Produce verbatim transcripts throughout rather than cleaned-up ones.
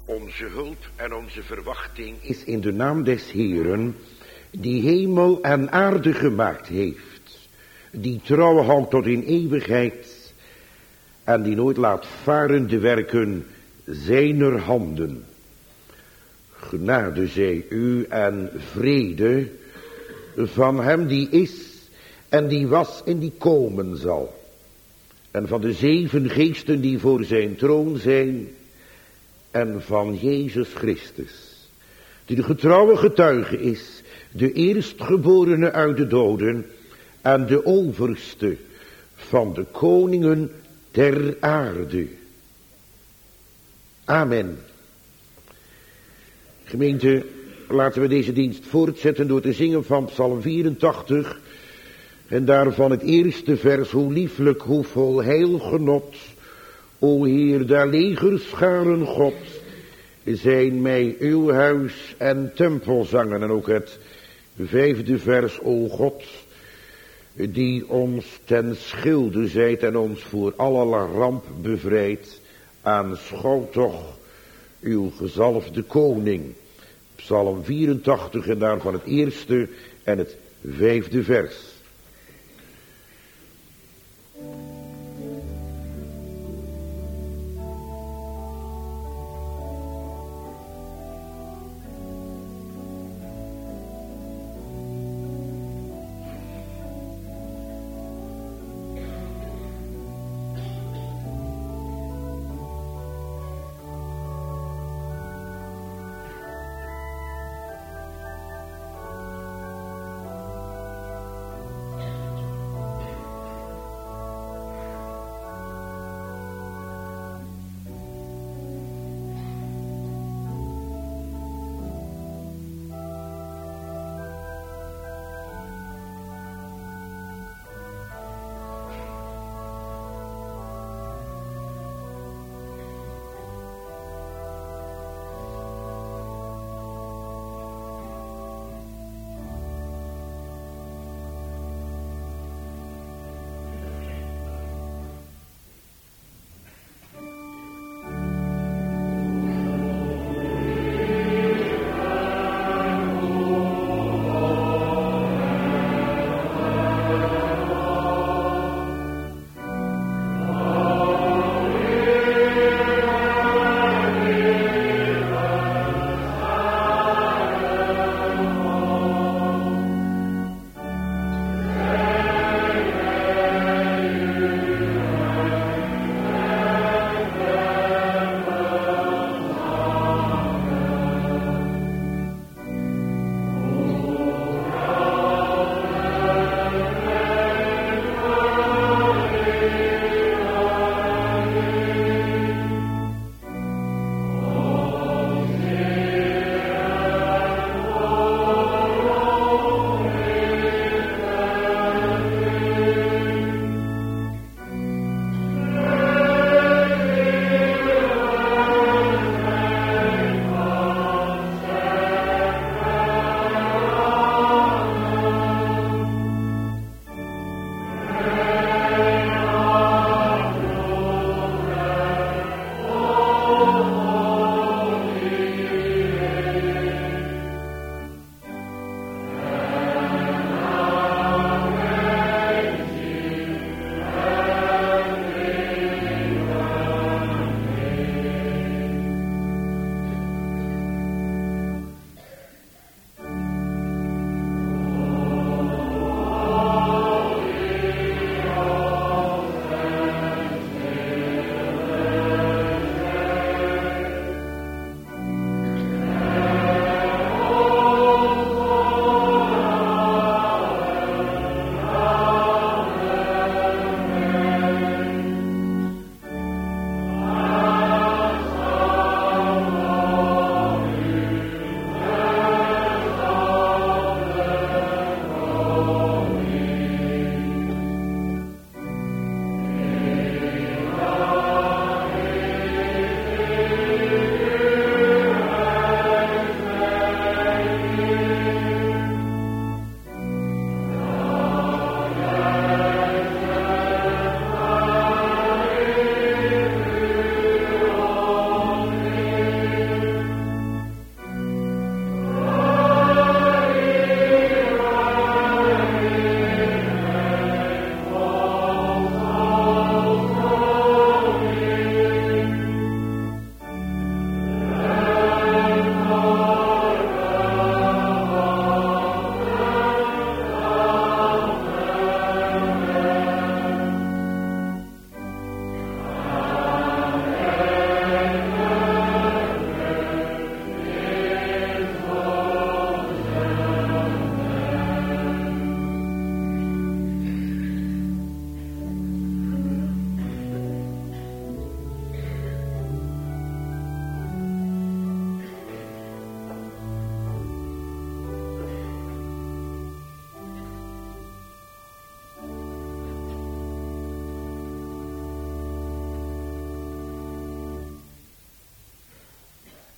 Onze hulp en onze verwachting is in de naam des Heeren, die hemel en aarde gemaakt heeft, die trouw houdt tot in eeuwigheid en die nooit laat varen de werken zijner handen. Genade zij u en vrede van hem die is en die was en die komen zal. En van de zeven geesten die voor zijn troon zijn. En van Jezus Christus, die de getrouwe getuige is, de eerstgeborene uit de doden en de overste van de koningen der aarde. Amen. Gemeente, laten we deze dienst voortzetten door te zingen van Psalm vierentachtig. En daarvan het eerste vers, hoe lieflijk, hoe vol heilgenot, o Heer, der legerscharen God, zijn mij uw huis en tempelzangen. En ook het vijfde vers, o God, die ons ten schilde zijt en ons voor alle ramp bevrijdt, aanschouw toch uw gezalfde koning. Psalm vierentachtig en daarvan het eerste en het vijfde vers.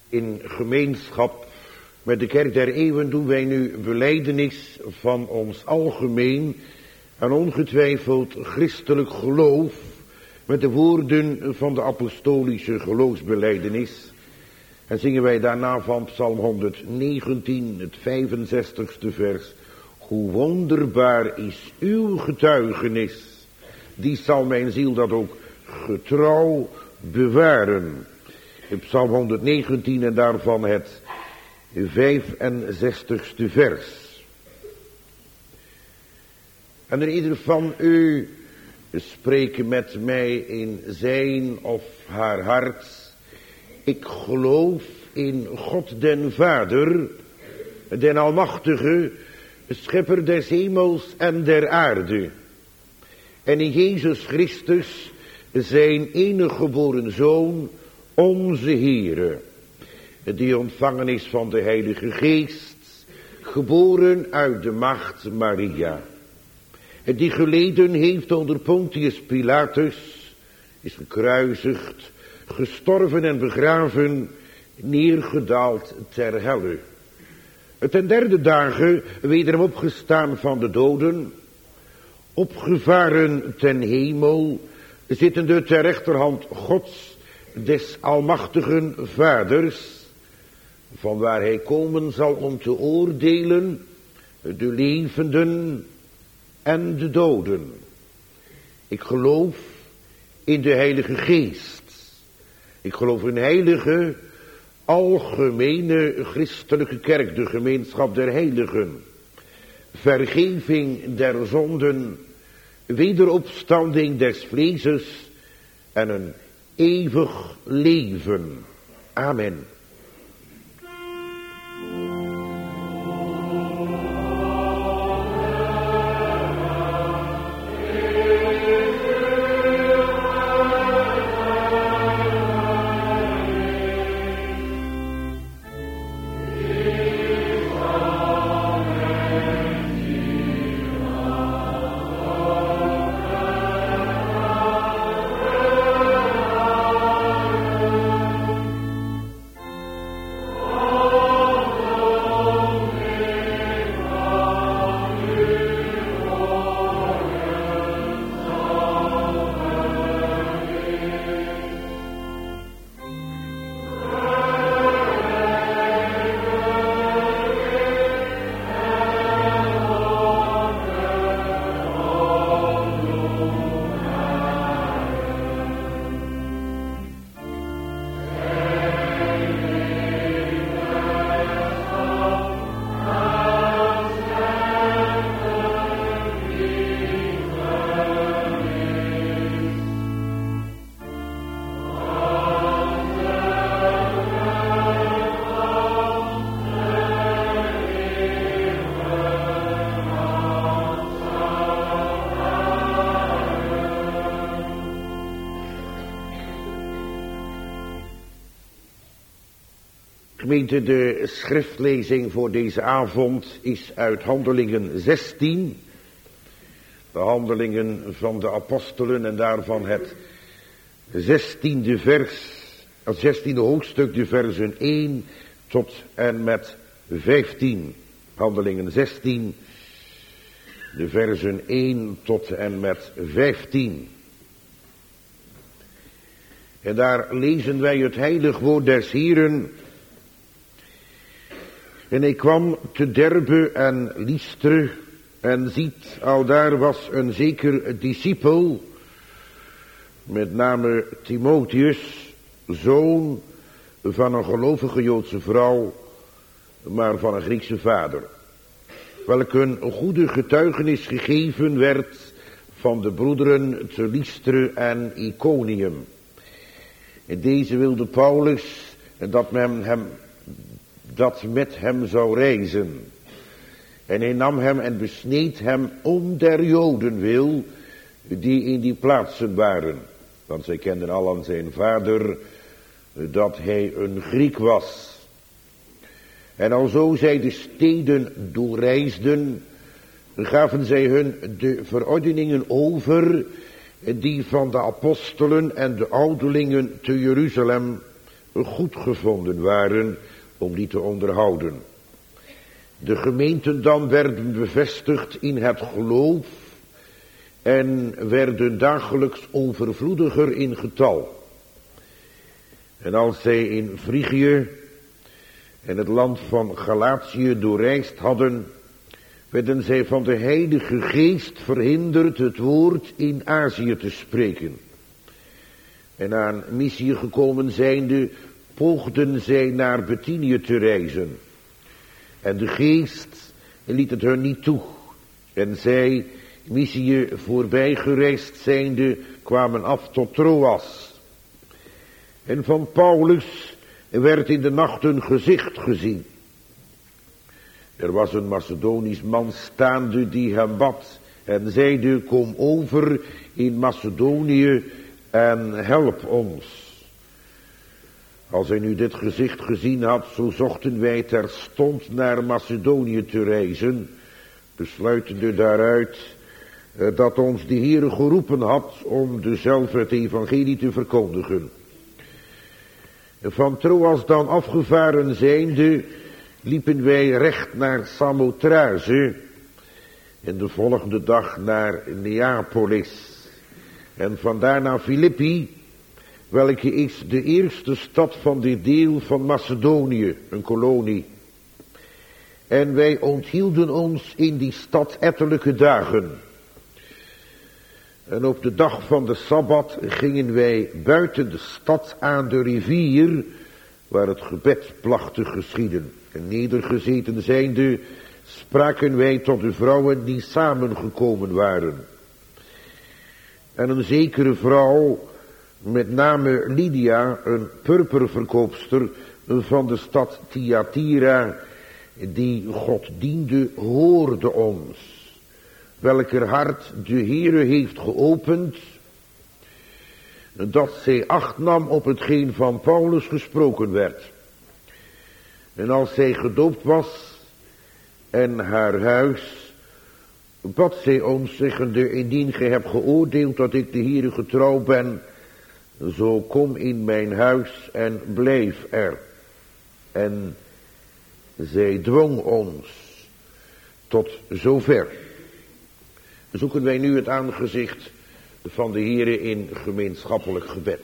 In gemeenschap met de Kerk der Eeuwen doen wij nu belijdenis van ons algemeen en ongetwijfeld christelijk geloof met de woorden van de apostolische geloofsbelijdenis. En zingen wij daarna van Psalm honderdnegentien, het vijfenzestigste vers. Hoe wonderbaar is uw getuigenis, die zal mijn ziel dat ook getrouw bewaren. In Psalm honderdnegentien en daarvan het vijfenzestigste vers. En er ieder van u spreken met mij in zijn of haar hart. Ik geloof in God den Vader, den Almachtige, Schepper des hemels en der aarde. En in Jezus Christus, zijn enige geboren Zoon, onze Heere, die ontvangen is van de Heilige Geest, geboren uit de maagd Maria. Die geleden heeft onder Pontius Pilatus, is gekruisigd, gestorven en begraven, neergedaald ter helle. Ten derde dagen wederom opgestaan van de doden, opgevaren ten hemel, zittende ter rechterhand Gods, des almachtigen Vaders, van waar hij komen zal om te oordelen de levenden en de doden. Ik geloof in de Heilige Geest. Ik geloof in heilige, algemene christelijke kerk, de gemeenschap der heiligen, vergeving der zonden, wederopstanding des vleeses en een eeuwig leven. Amen. Gemeente, de schriftlezing voor deze avond is uit Handelingen zestien. De Handelingen van de Apostelen en daarvan het zestiende vers, het zestiende hoofdstuk, de versen één tot en met vijftien. Handelingen zestien, de versen één tot en met vijftien. En daar lezen wij het heilig woord des Heeren. En hij kwam te Derbe en Lystre, en ziet, aldaar was een zeker discipel, met name Timotheus, zoon van een gelovige Joodse vrouw, maar van een Griekse vader, welke een goede getuigenis gegeven werd van de broederen te Lystre en Iconium. En deze wilde Paulus dat men hem dat met hem zou reizen. En hij nam hem en besneed hem om der Joden wil, die in die plaatsen waren. Want zij kenden al aan zijn vader dat hij een Griek was. En alzo zij de steden doorreisden, gaven zij hun de verordeningen over, die van de apostelen en de ouderlingen te Jeruzalem goed gevonden waren om die te onderhouden. De gemeenten dan werden bevestigd in het geloof en werden dagelijks overvloediger in getal. En als zij in Frigië en het land van Galatië doorreisd hadden, werden zij van de Heilige Geest verhinderd het woord in Azië te spreken. En aan Mysië gekomen zijnde, poogden zij naar Bithynië te reizen. En de Geest liet het hun niet toe. En zij, Mysië voorbij gereisd zijnde, kwamen af tot Troas. En van Paulus werd in de nacht een gezicht gezien. Er was een Macedonisch man staande die hem bad en zeide: kom over in Macedonië en help ons. Als hij nu dit gezicht gezien had, zo zochten wij terstond naar Macedonië te reizen, besluitende daaruit eh, dat ons de Heere geroepen had om dezelfde het evangelie te verkondigen. Van Troas dan afgevaren zijnde, liepen wij recht naar Samothrace en de volgende dag naar Neapolis en vandaar naar Filippi, welke is de eerste stad van dit deel van Macedonië, een kolonie. En wij onthielden ons in die stad ettelijke dagen. En op de dag van de Sabbat gingen wij buiten de stad aan de rivier, waar het gebed placht te geschieden. En nedergezeten zijnde, spraken wij tot de vrouwen die samengekomen waren. En een zekere vrouw, met name Lydia, een purperverkoopster van de stad Thyatira, die God diende, hoorde ons, welker hart de Heere heeft geopend, dat zij acht nam op hetgeen van Paulus gesproken werd. En als zij gedoopt was en haar huis, bad zij ons, zeggende: indien gij hebt geoordeeld dat ik de Heere getrouw ben, zo kom in mijn huis en blijf er. En zij dwong ons tot zover. Zoeken wij nu het aangezicht van de Heere in gemeenschappelijk gebed.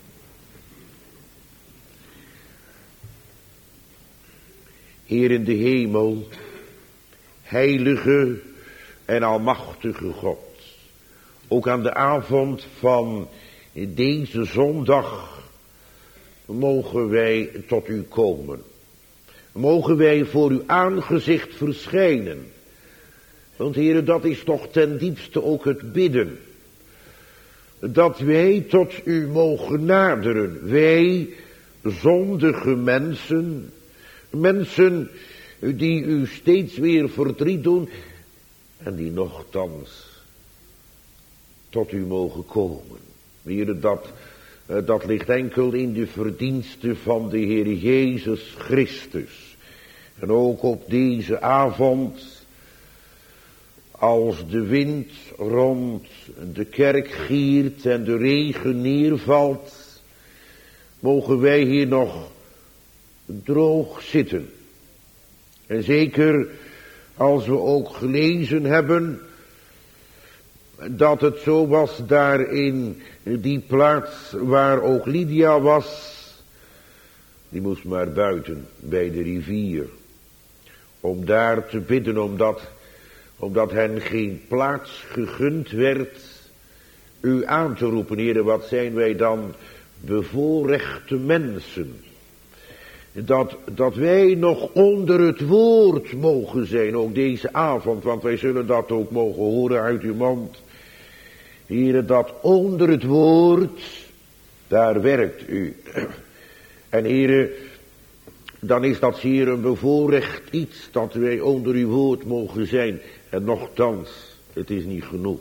Heer in de hemel, heilige en almachtige God, ook aan de avond van deze zondag mogen wij tot u komen. Mogen wij voor uw aangezicht verschijnen. Want Heere, dat is toch ten diepste ook het bidden. Dat wij tot u mogen naderen. Wij, zondige mensen, mensen die u steeds weer verdriet doen en die nochtans tot u mogen komen. Heere, dat, dat ligt enkel in de verdiensten van de Heer Jezus Christus. En ook op deze avond, als de wind rond de kerk giert en de regen neervalt, mogen wij hier nog droog zitten. En zeker als we ook gelezen hebben dat het zo was daar in die plaats waar ook Lydia was, die moest maar buiten bij de rivier, om daar te bidden, omdat, omdat hen geen plaats gegund werd u aan te roepen. Heere, wat zijn wij dan bevoorrechte mensen, dat, dat wij nog onder het woord mogen zijn, ook deze avond, want wij zullen dat ook mogen horen uit uw mond. Heere, dat onder het woord, daar werkt u. En Heere, dan is dat zeer een bevoorrecht iets, dat wij onder uw woord mogen zijn. En nochtans, het is niet genoeg.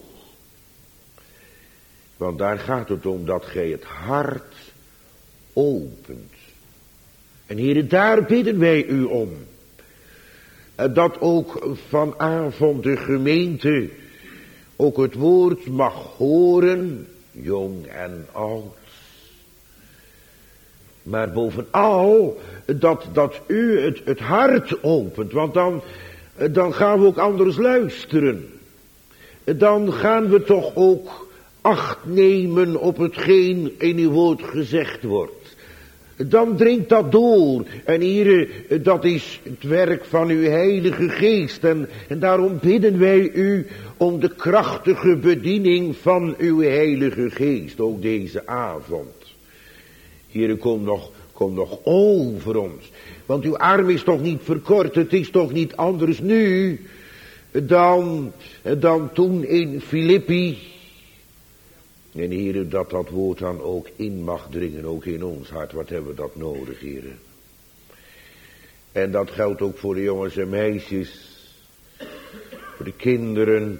Want daar gaat het om dat gij het hart opent. En Heere, daar bidden wij u om. En dat ook vanavond de gemeente ook het woord mag horen, jong en oud. Maar bovenal dat, dat u het, het hart opent. Want dan, dan gaan we ook anders luisteren. Dan gaan we toch ook acht nemen op hetgeen in uw woord gezegd wordt. Dan dringt dat door. En hier, dat is het werk van uw heilige geest. En, en daarom bidden wij u om de krachtige bediening van uw heilige geest. Ook deze avond. Here, kom nog, kom nog over ons. Want uw arm is toch niet verkort. Het is toch niet anders nu dan, dan toen in Filippi. En heren, dat dat woord dan ook in mag dringen, ook in ons hart. Wat hebben we dat nodig, heren? En dat geldt ook voor de jongens en meisjes, voor de kinderen,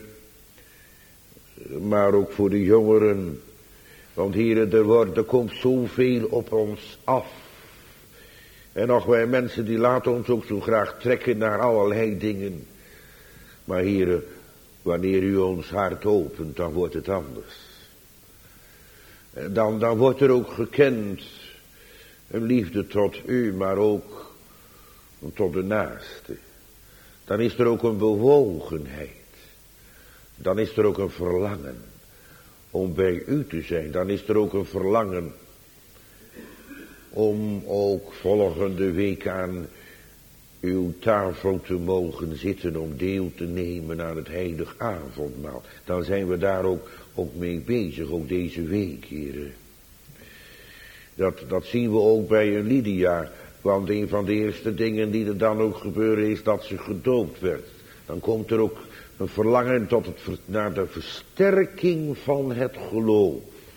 maar ook voor de jongeren. Want heren, er, wordt, er komt zoveel op ons af. En nog wij mensen die laten ons ook zo graag trekken naar allerlei dingen. Maar heren, wanneer u ons hart opent, dan wordt het anders. Dan, dan wordt er ook gekend een liefde tot u, maar ook tot de naaste. Dan is er ook een bewogenheid. Dan is er ook een verlangen om bij u te zijn. Dan is er ook een verlangen om ook volgende week aan uw tafel te mogen zitten om deel te nemen aan het heilig avondmaal. Dan zijn we daar ook, ook mee bezig, ook deze week, heren. Dat, dat zien we ook bij een Lydia, want een van de eerste dingen die er dan ook gebeuren is dat ze gedoopt werd. Dan komt er ook een verlangen tot het, naar de versterking van het geloof.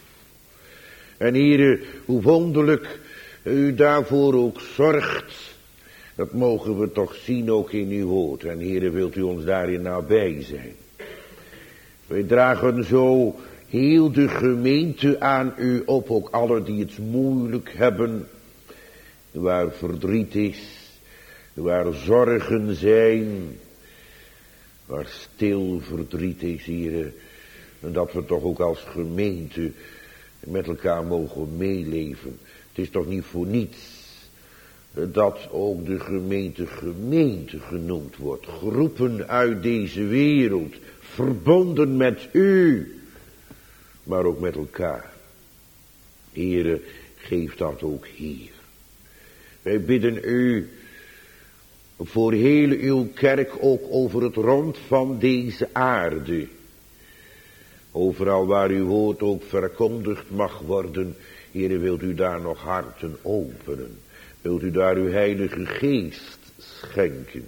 En heren, hoe wonderlijk u daarvoor ook zorgt. Dat mogen we toch zien ook in uw woord. En heren, wilt u ons daarin nabij zijn. Wij dragen zo heel de gemeente aan u op. Ook allen die het moeilijk hebben. Waar verdriet is. Waar zorgen zijn. Waar stil verdriet is, heren. En dat we toch ook als gemeente met elkaar mogen meeleven. Het is toch niet voor niets dat ook de gemeente gemeente genoemd wordt. Geroepen uit deze wereld. Verbonden met u. Maar ook met elkaar. Heere, geef dat ook hier. Wij bidden u voor heel uw kerk ook over het rond van deze aarde. Overal waar uw woord ook verkondigd mag worden. Heere, wilt u daar nog harten openen. Wilt u daar uw heilige geest schenken.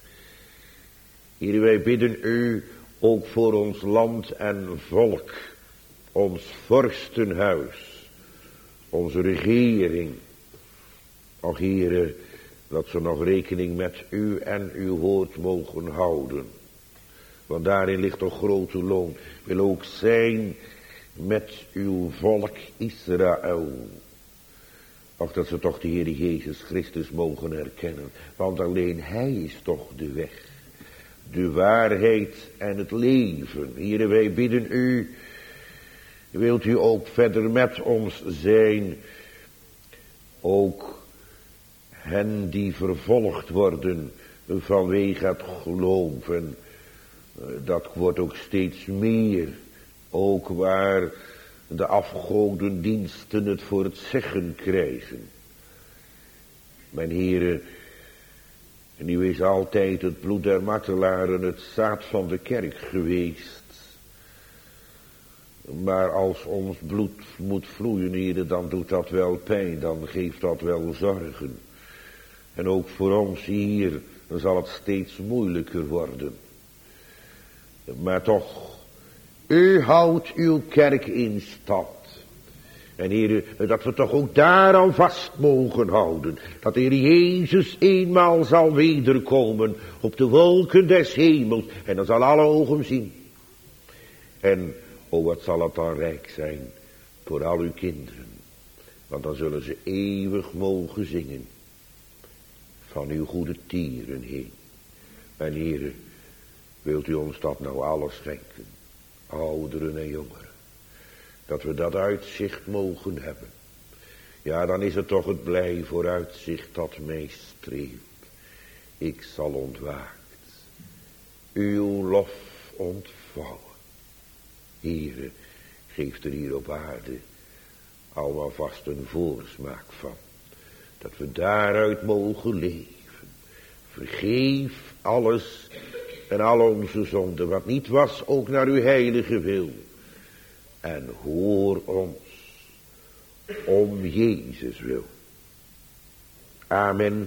Heere, wij bidden u ook voor ons land en volk. Ons vorstenhuis. Onze regering. Och Heere, dat ze nog rekening met u en uw woord mogen houden. Want daarin ligt toch grote loon. Wil ook zijn met uw volk Israël. Och, dat ze toch de Heer Jezus Christus mogen herkennen. Want alleen Hij is toch de weg. De waarheid en het leven. Heere, wij bidden u. Wilt u ook verder met ons zijn. Ook hen die vervolgd worden vanwege het geloof. En dat wordt ook steeds meer. Ook waar de afgodendiensten het voor het zeggen krijgen. Mijn heren, en u is altijd het bloed der martelaren het zaad van de kerk geweest. Maar als ons bloed moet vloeien, heren, dan doet dat wel pijn, dan geeft dat wel zorgen. En ook voor ons hier, dan zal het steeds moeilijker worden. Maar toch, u houdt uw kerk in stand. En heren, dat we toch ook daaraan vast mogen houden. Dat de Heer Jezus eenmaal zal wederkomen op de wolken des hemels. En dan zal alle ogen zien. En, oh wat zal het dan rijk zijn voor al uw kinderen. Want dan zullen ze eeuwig mogen zingen. Van uw goede tieren heen. En heren, wilt u ons dat nou alles schenken. Ouderen en jongeren. Dat we dat uitzicht mogen hebben. Ja, dan is het toch het blij vooruitzicht dat mij streelt. Ik zal ontwaakt uw lof ontvouwen. Heere, geeft er hier op aarde allemaal vast een voorsmaak van. Dat we daaruit mogen leven. Vergeef alles en al onze zonden, wat niet was, ook naar uw heilige wil. En hoor ons om Jezus wil. Amen.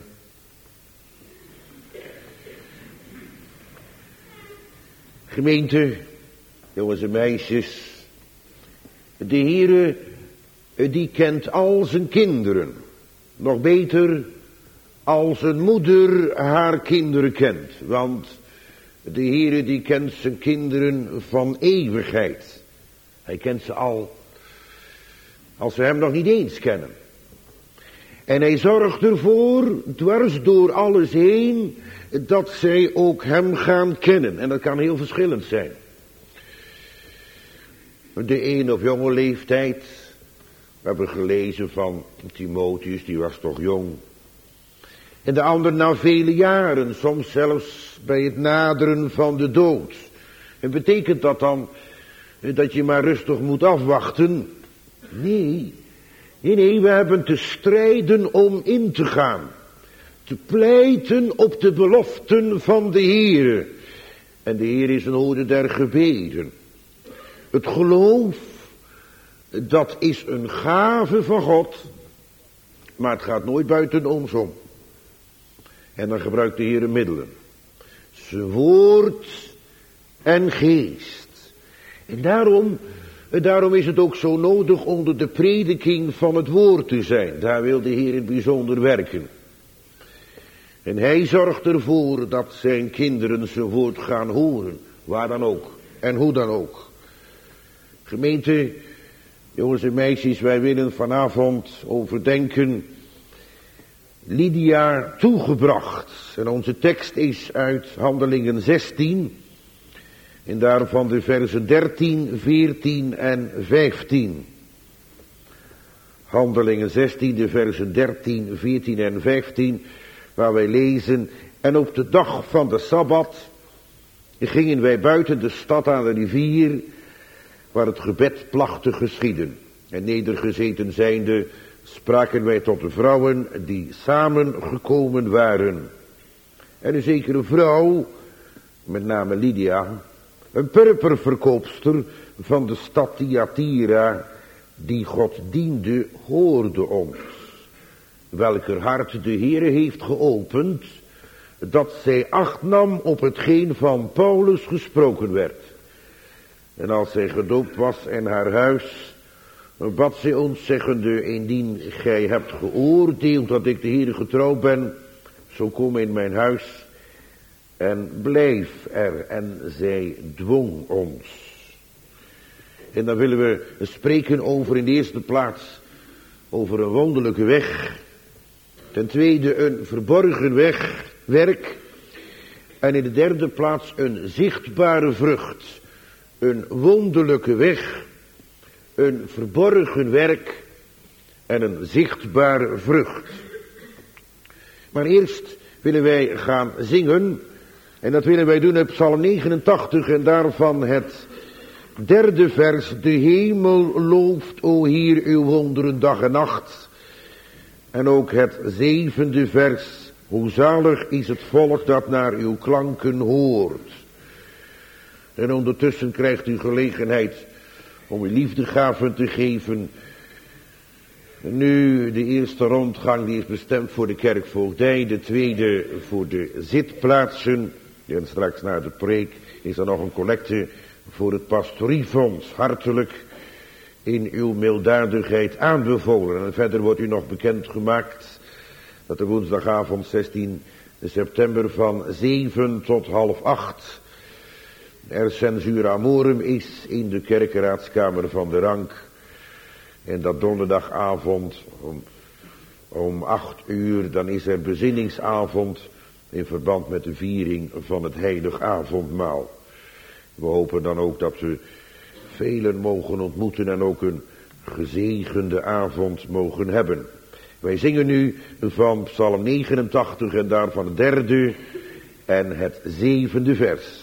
Gemeente, jongens en meisjes, de Heere, die kent al zijn kinderen. Nog beter, als een moeder haar kinderen kent. Want de Heere die kent zijn kinderen van eeuwigheid. Hij kent ze al, als we hem nog niet eens kennen. En hij zorgt ervoor, dwars door alles heen, dat zij ook hem gaan kennen. En dat kan heel verschillend zijn. De een op jonge leeftijd. We hebben gelezen van Timotheus, die was toch jong. En de ander na vele jaren, soms zelfs bij het naderen van de dood. En betekent dat dan dat je maar rustig moet afwachten? Nee, nee, nee, we hebben te strijden om in te gaan. Te pleiten op de beloften van de Heere. En de Heer is een hoorder der gebeden. Het geloof, dat is een gave van God. Maar het gaat nooit buiten ons om. En dan gebruikt de Heer middelen. Zijn woord en geest. En daarom, daarom is het ook zo nodig onder de prediking van het woord te zijn. Daar wil de Heer in het bijzonder werken. En hij zorgt ervoor dat zijn kinderen zijn woord gaan horen. Waar dan ook. En hoe dan ook. Gemeente, jongens en meisjes, wij willen vanavond overdenken Lydia toegebracht. En onze tekst is uit Handelingen zestien. En daarvan de versen dertien, veertien en vijftien. Handelingen zestien, de versen dertien, veertien en vijftien. Waar wij lezen: en op de dag van de Sabbat gingen wij buiten de stad aan de rivier, waar het gebed placht te geschieden. En nedergezeten zijnde spraken wij tot de vrouwen die samengekomen waren. En een zekere vrouw, met name Lydia, een purperverkoopster van de stad Thyatira, die God diende, hoorde ons. Welker hart de Heere heeft geopend, dat zij acht nam op hetgeen van Paulus gesproken werd. En als zij gedoopt was en haar huis, bad zij ons zeggende: indien gij hebt geoordeeld dat ik de Heere getrouw ben, zo kom in mijn huis en blijf er. En zij dwong ons. En dan willen we spreken over in de eerste plaats over een wonderlijke weg. Ten tweede een verborgen weg, werk. En in de derde plaats een zichtbare vrucht. Een wonderlijke weg, een verborgen werk en een zichtbare vrucht. Maar eerst willen wij gaan zingen. En dat willen wij doen op Psalm negenentachtig en daarvan het derde vers. De hemel looft, o Heer, uw wonderen dag en nacht. En ook het zevende vers. Hoe zalig is het volk dat naar uw klanken hoort. En ondertussen krijgt u gelegenheid om uw liefdegaven te geven. Nu, de eerste rondgang die is bestemd voor de kerkvoogdij. De tweede voor de zitplaatsen. En straks na de preek is er nog een collecte voor het pastoriefonds. Hartelijk in uw milddadigheid aanbevolen. En verder wordt u nog bekendgemaakt dat de woensdagavond zestien september van zeven tot half acht er censura amorum is in de kerkenraadskamer van de Rank. En dat donderdagavond om, om acht uur, dan is er bezinningsavond in verband met de viering van het heilig avondmaal. We hopen dan ook dat we velen mogen ontmoeten en ook een gezegende avond mogen hebben. Wij zingen nu van Psalm negenentachtig en daarvan het derde en het zevende vers.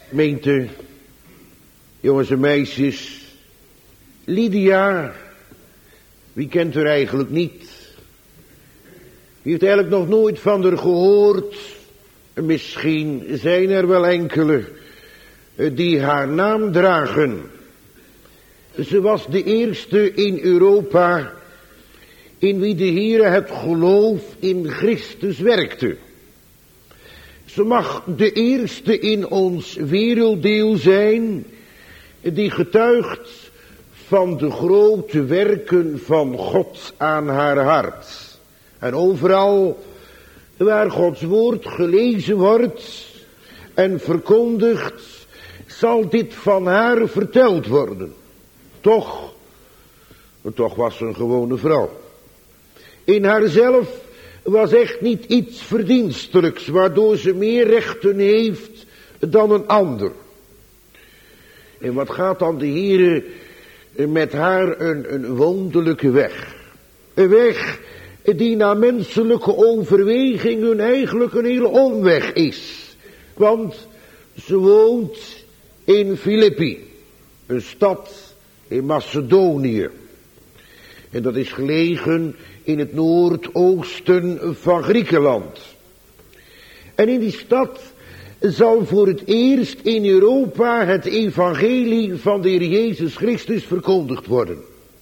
Gemeente, jongens en meisjes, Lydia, wie kent haar eigenlijk niet? Wie heeft eigenlijk nog nooit van haar gehoord? Misschien zijn er wel enkele die haar naam dragen. Ze was de eerste in Europa in wie de Heere het geloof in Christus werkte. Ze mag de eerste in ons werelddeel zijn die getuigt van de grote werken van God aan haar hart. En overal waar Gods woord gelezen wordt en verkondigd, zal dit van haar verteld worden. Toch, toch was ze een gewone vrouw. In haarzelf was echt niet iets verdienstelijks, waardoor ze meer rechten heeft dan een ander. En wat gaat dan de Heere met haar een, een wonderlijke weg. Een weg die naar menselijke overwegingen eigenlijk een hele omweg is. Want ze woont in Filippi, een stad in Macedonië. En dat is gelegen in het noordoosten van Griekenland. En in die stad zal voor het eerst in Europa het evangelie van de Heer Jezus Christus verkondigd worden.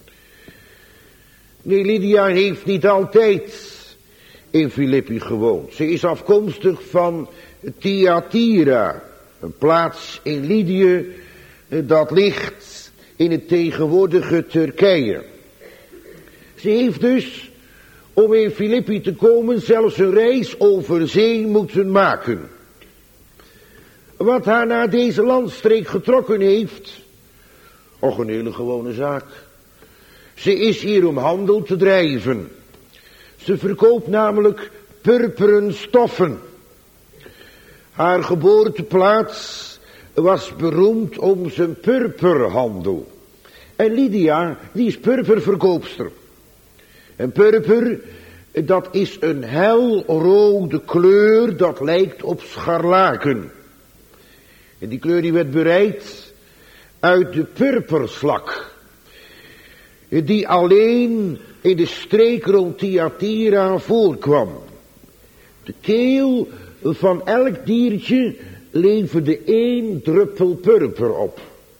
Nee, Lydia heeft niet altijd in Filippi gewoond. Ze is afkomstig van Thyatira, een plaats in Lydië dat ligt in het tegenwoordige Turkije. Ze heeft dus, om in Filippi te komen, zelfs een reis over zee moeten maken. Wat haar naar deze landstreek getrokken heeft, och een hele gewone zaak. Ze is hier om handel te drijven. Ze verkoopt namelijk purperen stoffen. Haar geboorteplaats was beroemd om zijn purperhandel. En Lydia, die is purperverkoopster. En purper, dat is een helrode kleur, dat lijkt op scharlaken. En die kleur die werd bereid uit de purperslak, die alleen in de streek rond Thyatira voorkwam. De keel van elk diertje leverde één druppel purper op.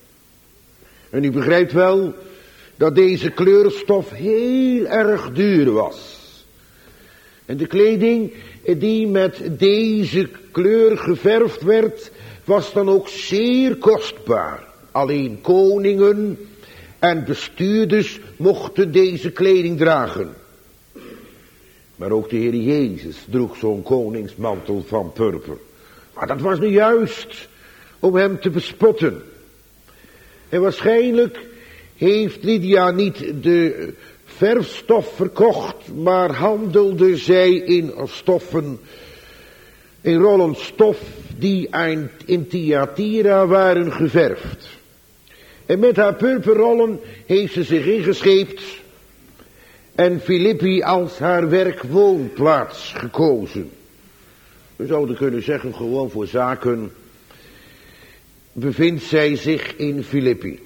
En u begrijpt wel dat deze kleurstof heel erg duur was. En de kleding die met deze kleur geverfd werd, was dan ook zeer kostbaar. Alleen koningen en bestuurders mochten deze kleding dragen. Maar ook de Heer Jezus droeg zo'n koningsmantel van purper. Maar dat was nu juist om hem te bespotten. En waarschijnlijk heeft Lydia niet de verfstof verkocht, maar handelde zij in stoffen, in rollen stof die in Thyatira waren geverfd. En met haar purperrollen heeft ze zich ingescheept en Filippi als haar werkwoonplaats gekozen. We zouden kunnen zeggen, gewoon voor zaken bevindt zij zich in Filippi.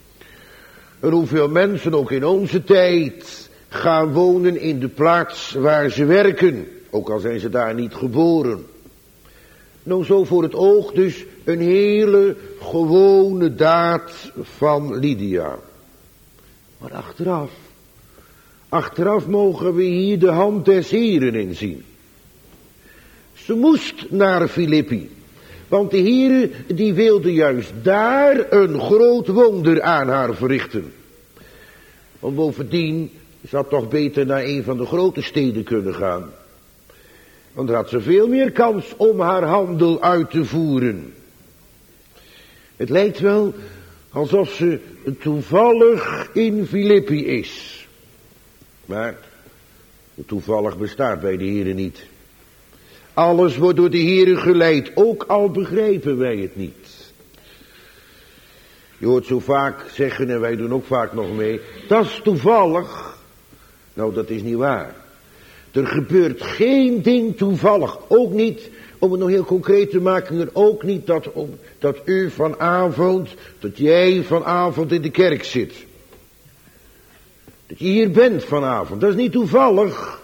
En hoeveel mensen ook in onze tijd gaan wonen in de plaats waar ze werken, ook al zijn ze daar niet geboren. Nou, zo voor het oog dus een hele gewone daad van Lydia. Maar achteraf, achteraf mogen we hier de hand des Heren inzien. Ze moest naar Filippi, want de Heere die wilde juist daar een groot wonder aan haar verrichten. Want bovendien, ze had toch beter naar een van de grote steden kunnen gaan. Want dan had ze veel meer kans om haar handel uit te voeren. Het lijkt wel alsof ze toevallig in Filippi is. Maar toevallig bestaat bij de Heere niet. Alles wordt door de Heere geleid, ook al begrijpen wij het niet. Je hoort zo vaak zeggen, en wij doen ook vaak nog mee, dat is toevallig. Nou, dat is niet waar. Er gebeurt geen ding toevallig. Ook niet, om het nog heel concreet te maken, ook niet dat, dat u vanavond, dat jij vanavond in de kerk zit. Dat je hier bent vanavond, dat is niet toevallig.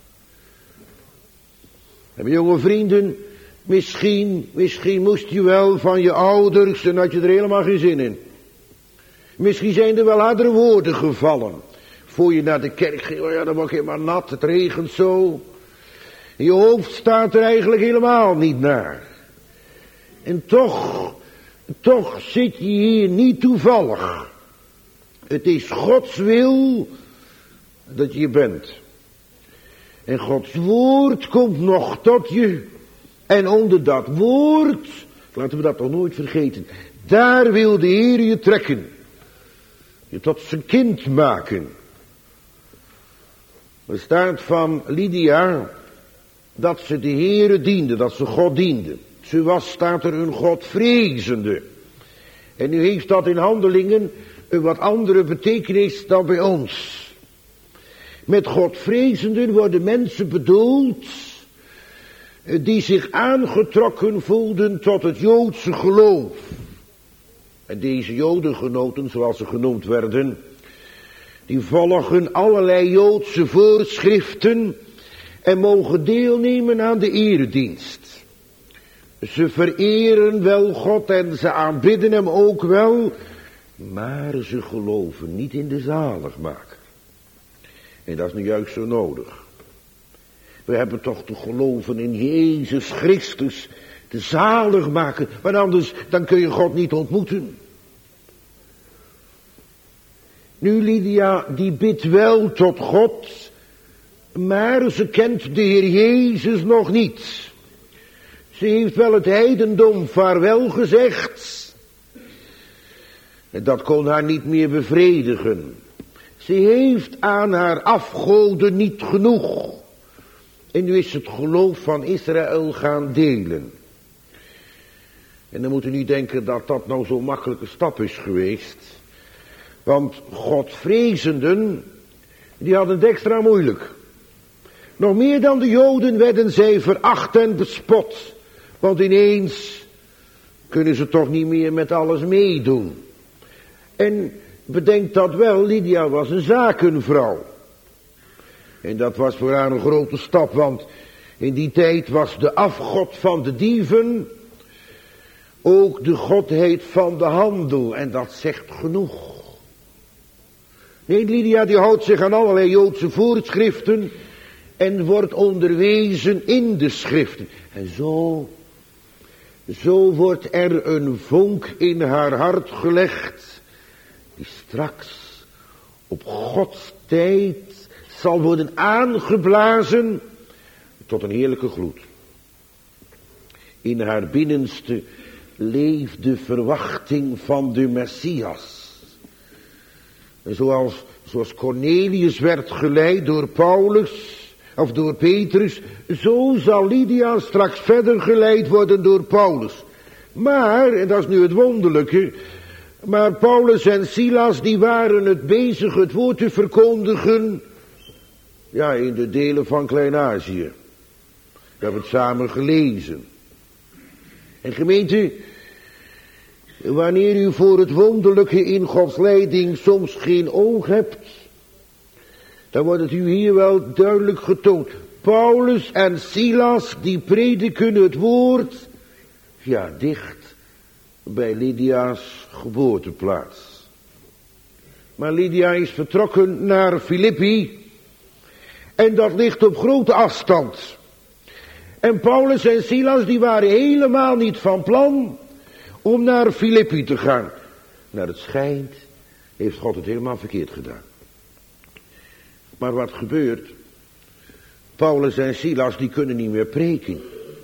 En mijn jonge vrienden, misschien, misschien moest je wel van je ouders en had je er helemaal geen zin in. Misschien zijn er wel hardere woorden gevallen. Voor je naar de kerk ging, oh ja, dan word je helemaal nat, het regent zo. En je hoofd staat er eigenlijk helemaal niet naar. En toch, toch zit je hier niet toevallig. Het is Gods wil dat je bent. En Gods woord komt nog tot je. En onder dat woord, laten we dat toch nooit vergeten, daar wil de Heer je trekken. Je tot zijn kind maken. Er staat van Lydia dat ze de Heere diende, dat ze God diende. Ze was, staat er, een Godvrezende. En nu heeft dat in Handelingen een wat andere betekenis dan bij ons. Met Godvrezenden worden mensen bedoeld die zich aangetrokken voelden tot het Joodse geloof. En deze Jodengenoten, zoals ze genoemd werden, die volgen allerlei Joodse voorschriften en mogen deelnemen aan de eredienst. Ze vereren wel God en ze aanbidden hem ook wel, maar ze geloven niet in de zaligmaker. En dat is nu juist zo nodig. We hebben toch te geloven in Jezus Christus, de zaligmaker, want anders dan kun je God niet ontmoeten. Nu Lydia, die bidt wel tot God, maar ze kent de Heer Jezus nog niet. Ze heeft wel het heidendom vaarwel gezegd. En dat kon haar niet meer bevredigen. Ze heeft aan haar afgoden niet genoeg. En nu is het geloof van Israël gaan delen. En dan moet u niet denken dat dat nou zo'n makkelijke stap is geweest. Want Godvrezenden, die hadden het extra moeilijk. Nog meer dan de Joden werden zij veracht en bespot. Want ineens kunnen ze toch niet meer met alles meedoen. En bedenk dat wel, Lydia was een zakenvrouw. En dat was voor haar een grote stap, want in die tijd was de afgod van de dieven ook de godheid van de handel. En dat zegt genoeg. Nee, Lydia die houdt zich aan allerlei Joodse voorschriften en wordt onderwezen in de schriften. En zo, zo wordt er een vonk in haar hart gelegd, die straks op Gods tijd zal worden aangeblazen tot een heerlijke gloed. In haar binnenste leeft de verwachting van de Messias. En zoals, zoals Cornelius werd geleid door Paulus, of door Petrus, zo zal Lydia straks verder geleid worden door Paulus. Maar, en dat is nu het wonderlijke, maar Paulus en Silas die waren het bezig het woord te verkondigen, ja, in de delen van Klein-Azië. We hebben het samen gelezen. En gemeente, wanneer u voor het wonderlijke in Gods leiding soms geen oog hebt, dan wordt het u hier wel duidelijk getoond. Paulus en Silas, die prediken het woord, ja, dicht bij Lydia's geboorteplaats. Maar Lydia is vertrokken naar Filippi en dat ligt op grote afstand. En Paulus en Silas, die waren helemaal niet van plan om naar Filippi te gaan. Naar het schijnt heeft God het helemaal verkeerd gedaan. Maar wat gebeurt? Paulus en Silas die kunnen niet meer preken.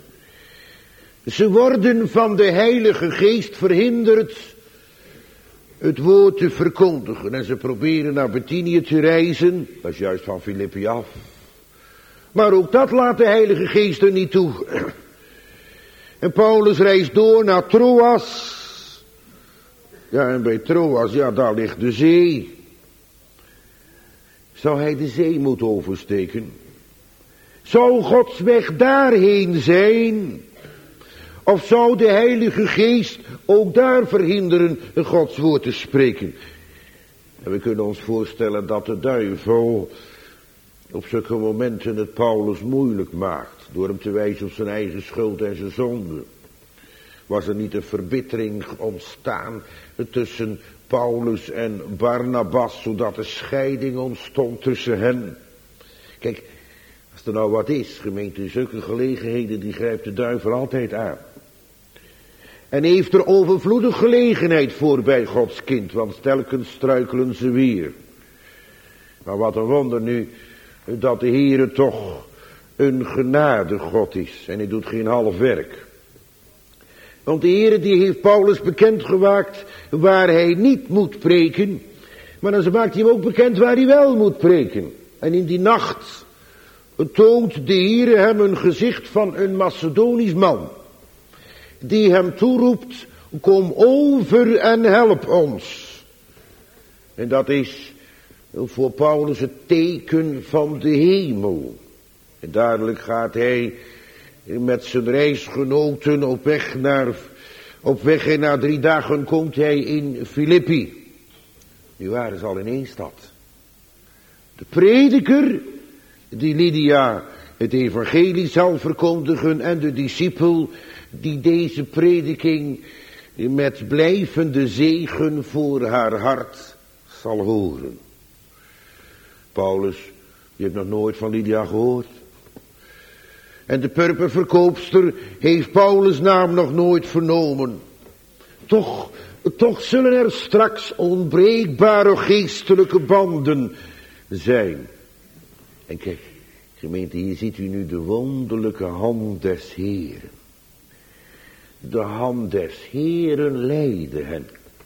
Ze worden van de Heilige Geest verhinderd het woord te verkondigen. En ze proberen naar Bithynië te reizen. Dat is juist van Filippi af. Maar ook dat laat de Heilige Geest er niet toe. En Paulus reist door naar Troas. Ja, en bij Troas, ja, daar ligt de zee. Zou hij de zee moeten oversteken? Zou Gods weg daarheen zijn? Of zou de Heilige Geest ook daar verhinderen Gods woord te spreken? En we kunnen ons voorstellen dat de duivel op zulke momenten het Paulus moeilijk maakt, door hem te wijzen op zijn eigen schuld en zijn zonde. Was er niet een verbittering ontstaan tussen Paulus en Barnabas, zodat er scheiding ontstond tussen hen? Kijk, als er nou wat is, gemeente, zulke gelegenheden, die grijpt de duivel altijd aan. En heeft er overvloedig gelegenheid voor bij Gods kind, want telkens struikelen ze weer. Maar wat een wonder nu, dat de Heere toch een genade God is. En hij doet geen half werk. Want de Heere die heeft Paulus bekendgemaakt waar hij niet moet preken. Maar dan maakt hij hem ook bekend waar hij wel moet preken. En in die nacht toont de Heere hem een gezicht van een Macedonisch man. Die hem toeroept, kom over en help ons. En dat is voor Paulus het teken van de hemel. En dadelijk gaat hij met zijn reisgenoten op weg naar, op weg en na drie dagen komt hij in Filippi. Nu waren ze al in één stad. De prediker, die Lydia het evangelie zal verkondigen, en de discipel die deze prediking met blijvende zegen voor haar hart zal horen. Paulus, je hebt nog nooit van Lydia gehoord. En de purperverkoopster heeft Paulus' naam nog nooit vernomen. Toch, toch zullen er straks onbreekbare geestelijke banden zijn. En kijk, gemeente, hier ziet u nu de wonderlijke hand des Heeren. De hand des Heeren leidde hen.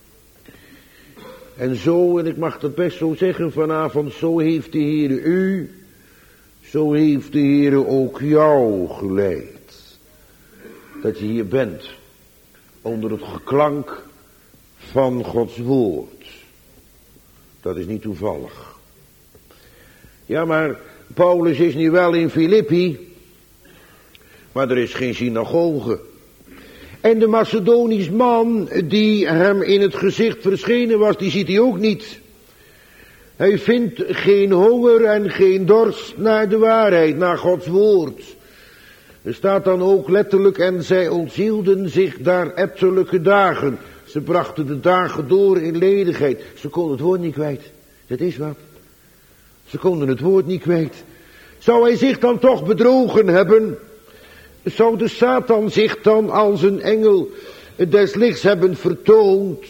En zo, en ik mag dat best zo zeggen vanavond, zo heeft de Heere u, zo heeft de Heere ook jou geleid. Dat je hier bent, onder het geklank van Gods woord. Dat is niet toevallig. Ja, maar Paulus is nu wel in Filippi, maar er is geen synagoge. En de Macedonisch man die hem in het gezicht verschenen was, die ziet hij ook niet. Hij vindt geen honger en geen dorst naar de waarheid, naar Gods woord. Er staat dan ook letterlijk, en zij ontzielden zich daar ettelijke dagen. Ze brachten de dagen door in ledigheid. Ze konden het woord niet kwijt. Dat is wat. Ze konden het woord niet kwijt. Zou hij zich dan toch bedrogen hebben? Zou de Satan zich dan als een engel des lichts hebben vertoond?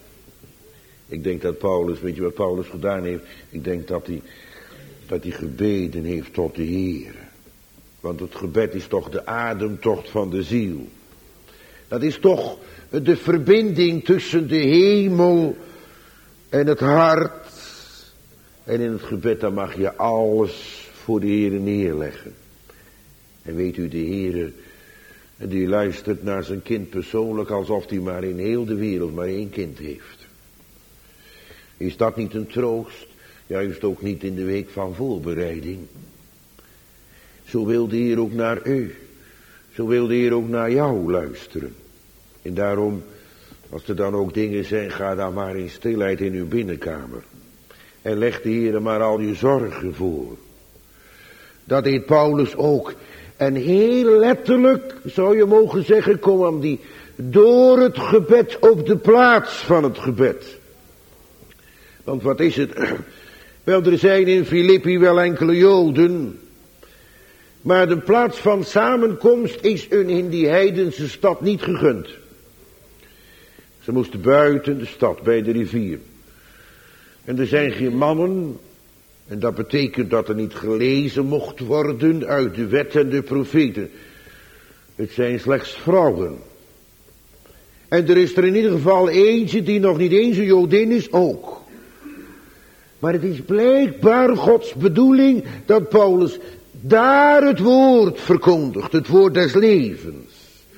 Ik denk dat Paulus, weet je wat Paulus gedaan heeft? Ik denk dat hij, dat hij gebeden heeft tot de Heer. Want het gebed is toch de ademtocht van de ziel. Dat is toch de verbinding tussen de hemel en het hart. En in het gebed dan mag je alles voor de Heer neerleggen. En weet u, de Heer, die luistert naar zijn kind persoonlijk alsof hij maar in heel de wereld maar één kind heeft. Is dat niet een troost? Juist ook niet in de week van voorbereiding. Zo wil de Heer ook naar u. Zo wil de Heer ook naar jou luisteren. En daarom, als er dan ook dingen zijn, ga dan maar in stilheid in uw binnenkamer. En leg de Heer maar al je zorgen voor. Dat deed Paulus ook. En heel letterlijk, zou je mogen zeggen, kwam die door het gebed op de plaats van het gebed. Want wat is het? Wel, er zijn in Filippi wel enkele Joden. Maar de plaats van samenkomst is hun in die heidense stad niet gegund. Ze moesten buiten de stad, bij de rivier. En er zijn geen mannen. En dat betekent dat er niet gelezen mocht worden uit de wet en de profeten. Het zijn slechts vrouwen. En er is er in ieder geval eentje die nog niet eens een Jodin is ook. Maar het is blijkbaar Gods bedoeling dat Paulus daar het woord verkondigt. Het woord des levens.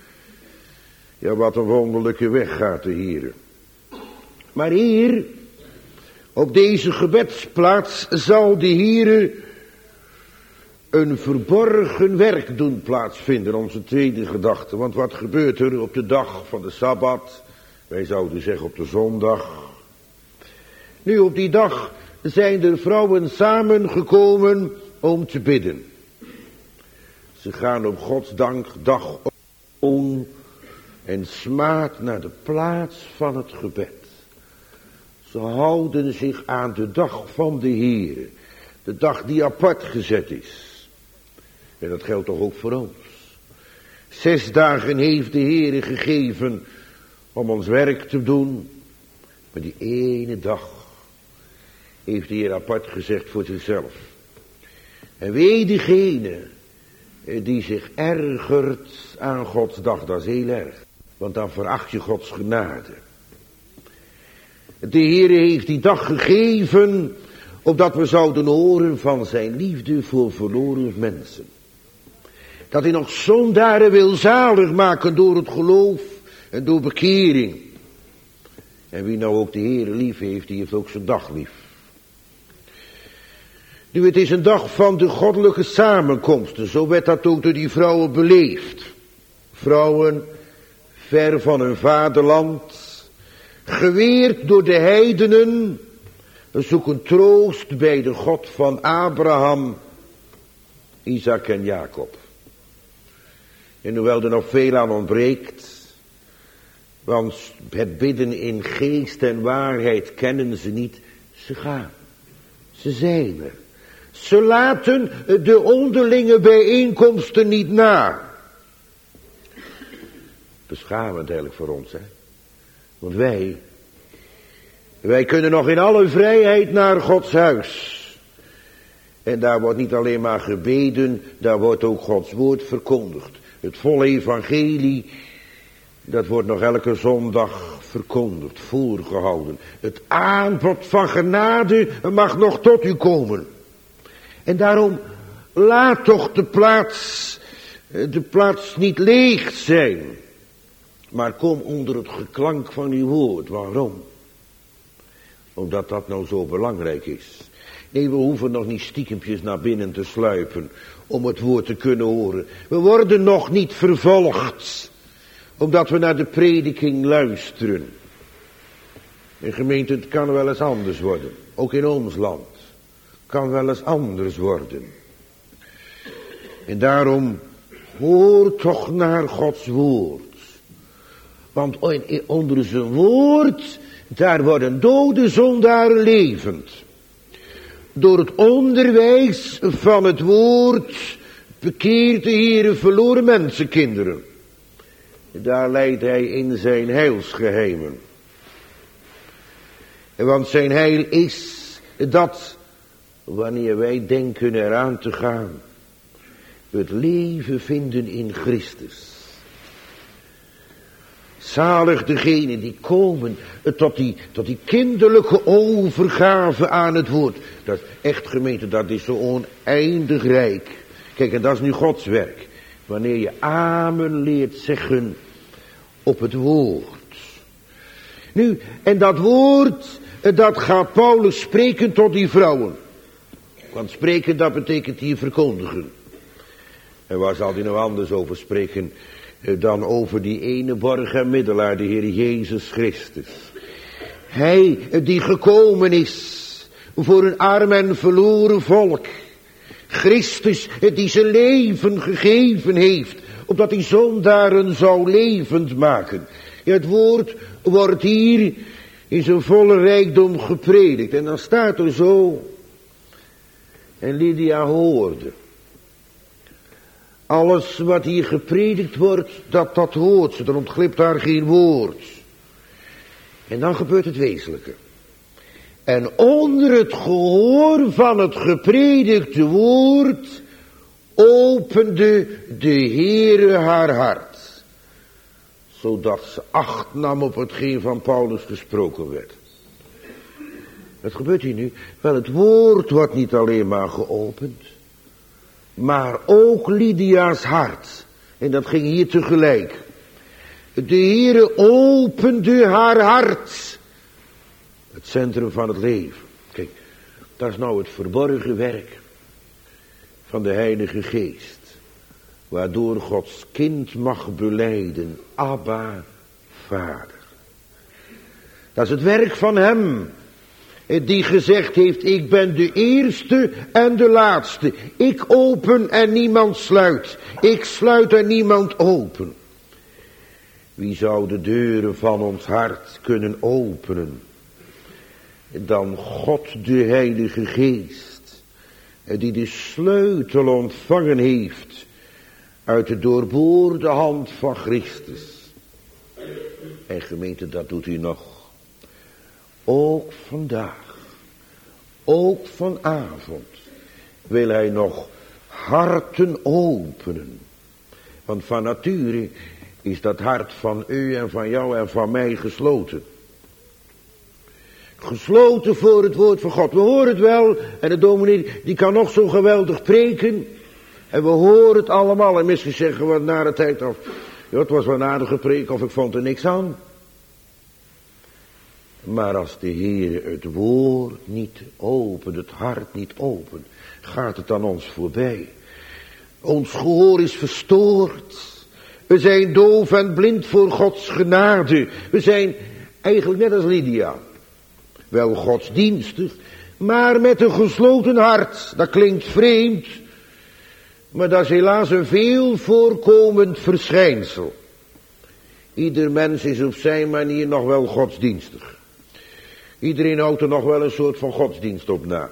Ja, wat een wonderlijke weg gaat de Heer. Maar hier, op deze gebedsplaats, zal de Heer een verborgen werk doen plaatsvinden, onze tweede gedachte. Want wat gebeurt er op de dag van de Sabbat? Wij zouden zeggen op de zondag. Nu op die dag zijn er vrouwen samengekomen om te bidden. Ze gaan op Gods dank dag om en smaad naar de plaats van het gebed. Ze houden zich aan de dag van de Heer. De dag die apart gezet is. En dat geldt toch ook voor ons. Zes dagen heeft de Heer gegeven om ons werk te doen. Maar die ene dag heeft de Heer apart gezegd voor zichzelf. En wee degene die zich ergert aan Gods dag, dat is heel erg. Want dan veracht je Gods genade. De Heer heeft die dag gegeven, opdat we zouden horen van zijn liefde voor verloren mensen. Dat hij nog zondaren wil zalig maken door het geloof en door bekering. En wie nou ook de Heer lief heeft, die heeft ook zijn dag lief. Nu, het is een dag van de goddelijke samenkomsten. Zo werd dat ook door die vrouwen beleefd. Vrouwen ver van hun vaderland, geweerd door de heidenen, zoeken troost bij de God van Abraham, Isaac en Jacob. En hoewel er nog veel aan ontbreekt, want het bidden in geest en waarheid kennen ze niet, ze gaan. Ze zijn er. Ze laten de onderlinge bijeenkomsten niet na. Beschamend eigenlijk voor ons, hè. Want wij, wij kunnen nog in alle vrijheid naar Gods huis. En daar wordt niet alleen maar gebeden, daar wordt ook Gods woord verkondigd. Het volle evangelie, dat wordt nog elke zondag verkondigd, voorgehouden. Het aanbod van genade mag nog tot u komen. En daarom laat toch de plaats, de plaats niet leeg zijn. Maar kom onder het geklank van uw woord. Waarom? Omdat dat nou zo belangrijk is. Nee, we hoeven nog niet stiekempjes naar binnen te sluipen om het woord te kunnen horen. We worden nog niet vervolgd, omdat we naar de prediking luisteren. En gemeente, het kan wel eens anders worden. Ook in ons land. Kan wel eens anders worden. En daarom hoor toch naar Gods woord. Want onder zijn woord, daar worden dode zondaren levend. Door het onderwijs van het woord bekeert de Heere verloren mensenkinderen. Daar leidt hij in zijn heilsgeheimen. En want zijn heil is dat, wanneer wij denken eraan te gaan, we het leven vinden in Christus. Zalig degenen die komen tot die, tot die kinderlijke overgave aan het woord. Dat is echt, gemeente, dat is zo oneindig rijk. Kijk, en dat is nu Gods werk. Wanneer je amen leert zeggen op het woord. Nu, en dat woord, dat gaat Paulus spreken tot die vrouwen. Want spreken, dat betekent hier verkondigen. En waar zal hij nou anders over spreken dan over die ene borg en middelaar, de Heer Jezus Christus. Hij die gekomen is voor een arm en verloren volk. Christus die zijn leven gegeven heeft, opdat hij zondaren zou levend maken. Ja, het woord wordt hier in zijn volle rijkdom gepredikt. En dan staat er zo, en Lydia hoorde. Alles wat hier gepredikt wordt, dat dat hoort ze. Er ontglipt daar geen woord. En dan gebeurt het wezenlijke. En onder het gehoor van het gepredikte woord opende de Heere haar hart. Zodat ze acht nam op hetgeen van Paulus gesproken werd. Wat gebeurt hier nu? Wel, het woord wordt niet alleen maar geopend. Maar ook Lydia's hart. En dat ging hier tegelijk. De Heere opende haar hart. Het centrum van het leven. Kijk, dat is nou het verborgen werk van de Heilige Geest, waardoor Gods kind mag belijden, Abba, Vader. Dat is het werk van hem, die gezegd heeft, ik ben de eerste en de laatste. Ik open en niemand sluit. Ik sluit en niemand open. Wie zou de deuren van ons hart kunnen openen dan God de Heilige Geest, die de sleutel ontvangen heeft uit de doorboorde hand van Christus. En gemeente, dat doet hij nog. Ook vandaag, ook vanavond, wil hij nog harten openen. Want van nature is dat hart van u en van jou en van mij gesloten. Gesloten voor het woord van God. We horen het wel, en de dominee die kan nog zo geweldig preken. En we horen het allemaal, en misschien zeggen we na de tijd af, ja, het was wel een aardige preek of ik vond er niks aan. Maar als de Heer het woord niet opent, het hart niet opent, gaat het aan ons voorbij. Ons gehoor is verstoord. We zijn doof en blind voor Gods genade. We zijn eigenlijk net als Lydia. Wel godsdienstig, maar met een gesloten hart. Dat klinkt vreemd, maar dat is helaas een veel voorkomend verschijnsel. Ieder mens is op zijn manier nog wel godsdienstig. Iedereen houdt er nog wel een soort van godsdienst op na.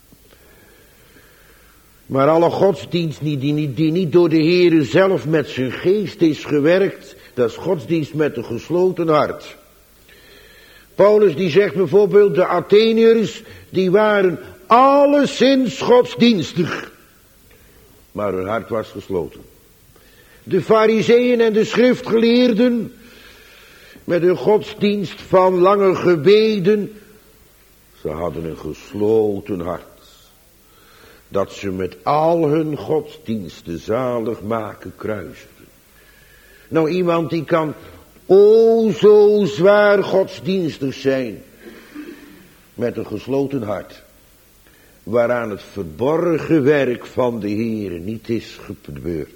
Maar alle godsdienst die, die, die niet door de Heere zelf met zijn geest is gewerkt, dat is godsdienst met een gesloten hart. Paulus die zegt bijvoorbeeld, de Atheniërs, die waren alleszins godsdienstig. Maar hun hart was gesloten. De Farizeeën en de schriftgeleerden, met hun godsdienst van lange gebeden, ze hadden een gesloten hart. Dat ze met al hun godsdiensten zalig maken kruisten. Nou, iemand die kan o zo zwaar godsdienstig zijn, met een gesloten hart, waaraan het verborgen werk van de Heere niet is gebeurd.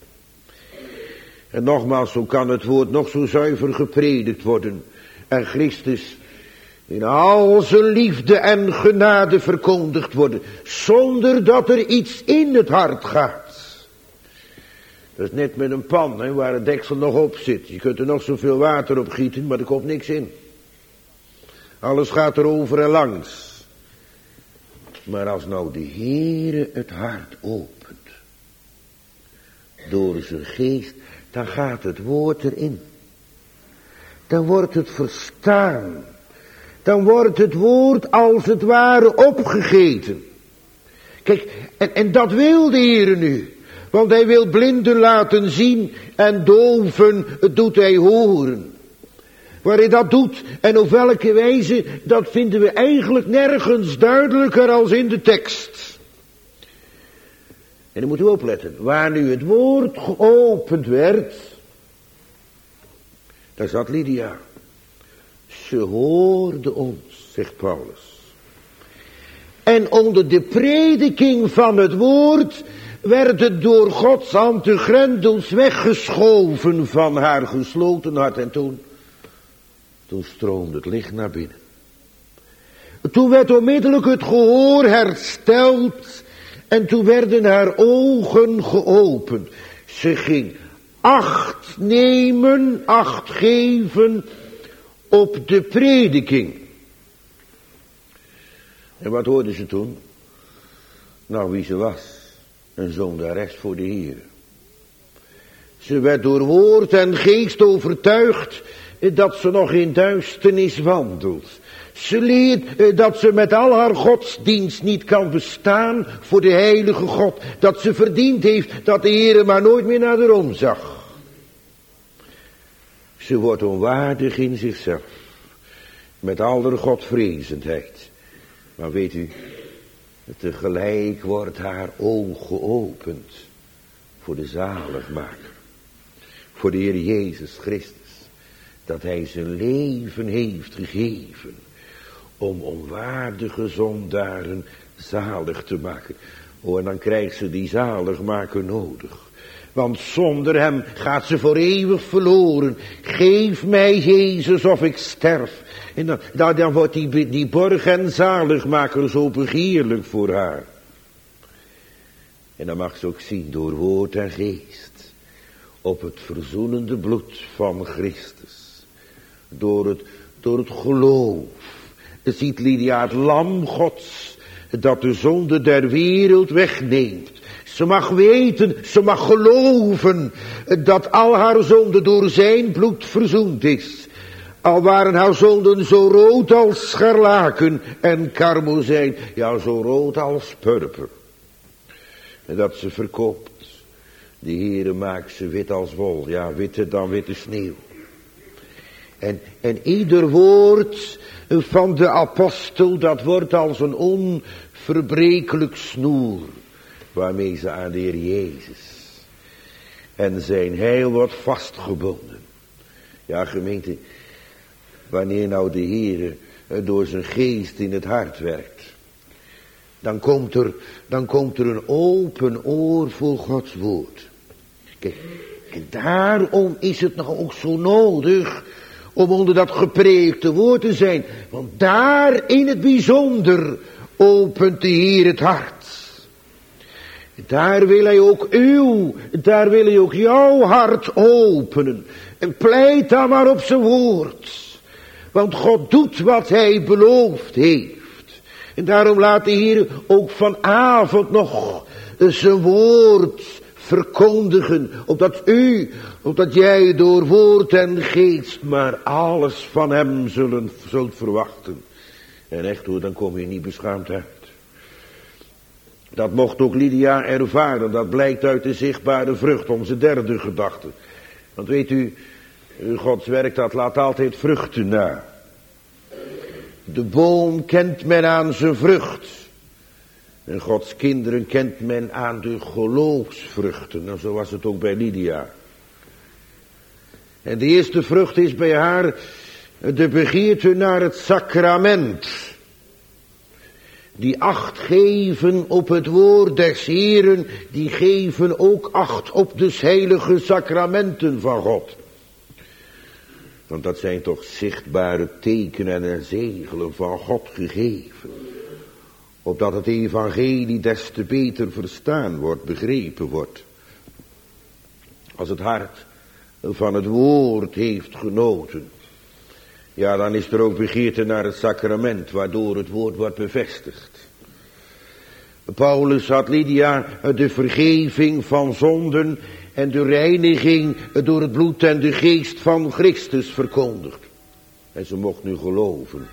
En nogmaals, zo kan het woord nog zo zuiver gepredikt worden en Christus in al zijn liefde en genade verkondigd worden, zonder dat er iets in het hart gaat. Dat is net met een pan, hè, waar het deksel nog op zit. Je kunt er nog zoveel water op gieten, maar er komt niks in. Alles gaat er over en langs. Maar als nou de Heere het hart opent, door zijn geest, dan gaat het woord erin. Dan wordt het verstaan. Dan wordt het woord als het ware opgegeten. Kijk, en, en dat wil de Heere nu. Want hij wil blinden laten zien en doven doet hij horen. Waar hij dat doet en op welke wijze, dat vinden we eigenlijk nergens duidelijker als in de tekst. En dan moet u opletten, waar nu het woord geopend werd, daar zat Lydia. Ze hoorde ons, zegt Paulus. En onder de prediking van het woord werd het door Gods hand de grendels weggeschoven van haar gesloten hart. En toen, toen stroomde het licht naar binnen. Toen werd onmiddellijk het gehoor hersteld en toen werden haar ogen geopend. Ze ging acht nemen, acht geven op de prediking. En wat hoorde ze toen? Nou, wie ze was. Een zondares voor de Heer. Ze werd door woord en geest overtuigd dat ze nog in duisternis wandelt. Ze leert dat ze met al haar godsdienst niet kan bestaan voor de heilige God. Dat ze verdiend heeft dat de Heer maar nooit meer naar haar omzag. Ze wordt onwaardig in zichzelf. Met al haar godvrezendheid. Maar weet u, tegelijk wordt haar oog geopend voor de zaligmaker. Voor de Heer Jezus Christus. Dat hij zijn leven heeft gegeven om onwaardige zondaren zalig te maken. Oh, en dan krijgt ze die zaligmaker nodig. Want zonder hem gaat ze voor eeuwig verloren. Geef mij, Jezus, of ik sterf. En dan, dan, dan wordt die, die borg en zaligmaker zo begeerlijk voor haar. En dan mag ze ook zien door woord en geest. Op het verzoenende bloed van Christus. Door het, door het geloof. Ziet Lydia het lam Gods. Dat de zonde der wereld wegneemt. Ze mag weten, ze mag geloven. Dat al haar zonde door zijn bloed verzoend is. Al waren haar zonden zo rood als scharlaken en karmozijn. Ja, zo rood als purper. En dat ze verkoopt. De Heere maakt ze wit als wol. Ja, witter dan witte sneeuw. En, en ieder woord van de apostel, dat wordt als een onverbrekelijk snoer. Waarmee ze aan de Heer Jezus en zijn heil wordt vastgebonden. Ja, gemeente, wanneer nou de Heere door zijn geest in het hart werkt. Dan komt er, dan komt er een open oor voor Gods woord. Kijk, en daarom is het nog ook zo nodig om onder dat gepreekte woord te zijn. Want daar in het bijzonder opent de Heer het hart. Daar wil hij ook uw, daar wil hij ook jouw hart openen. En pleit dan maar op zijn woord. Want God doet wat hij beloofd heeft. En daarom laat de Heer ook vanavond nog zijn woord verkondigen. Opdat u, opdat jij door woord en geest maar alles van hem zullen, zult verwachten. En echt hoor, dan kom je niet beschaamd uit. Dat mocht ook Lydia ervaren. Dat blijkt uit de zichtbare vrucht, onze derde gedachte. Want weet u, Gods werk dat laat altijd vruchten na. De boom kent men aan zijn vrucht. En Gods kinderen kent men aan de geloofsvruchten. En zo was het ook bij Lydia. En de eerste vrucht is bij haar de begeerte naar het sacrament. Die acht geven op het woord des Heeren, die geven ook acht op de heilige sacramenten van God. Want dat zijn toch zichtbare tekenen en zegelen van God gegeven. Opdat het evangelie des te beter verstaan wordt, begrepen wordt. Als het hart van het woord heeft genoten. Ja, dan is er ook begeerte naar het sacrament, waardoor het woord wordt bevestigd. Paulus had Lydia de vergeving van zonden en de reiniging door het bloed en de geest van Christus verkondigd. En ze mocht nu geloven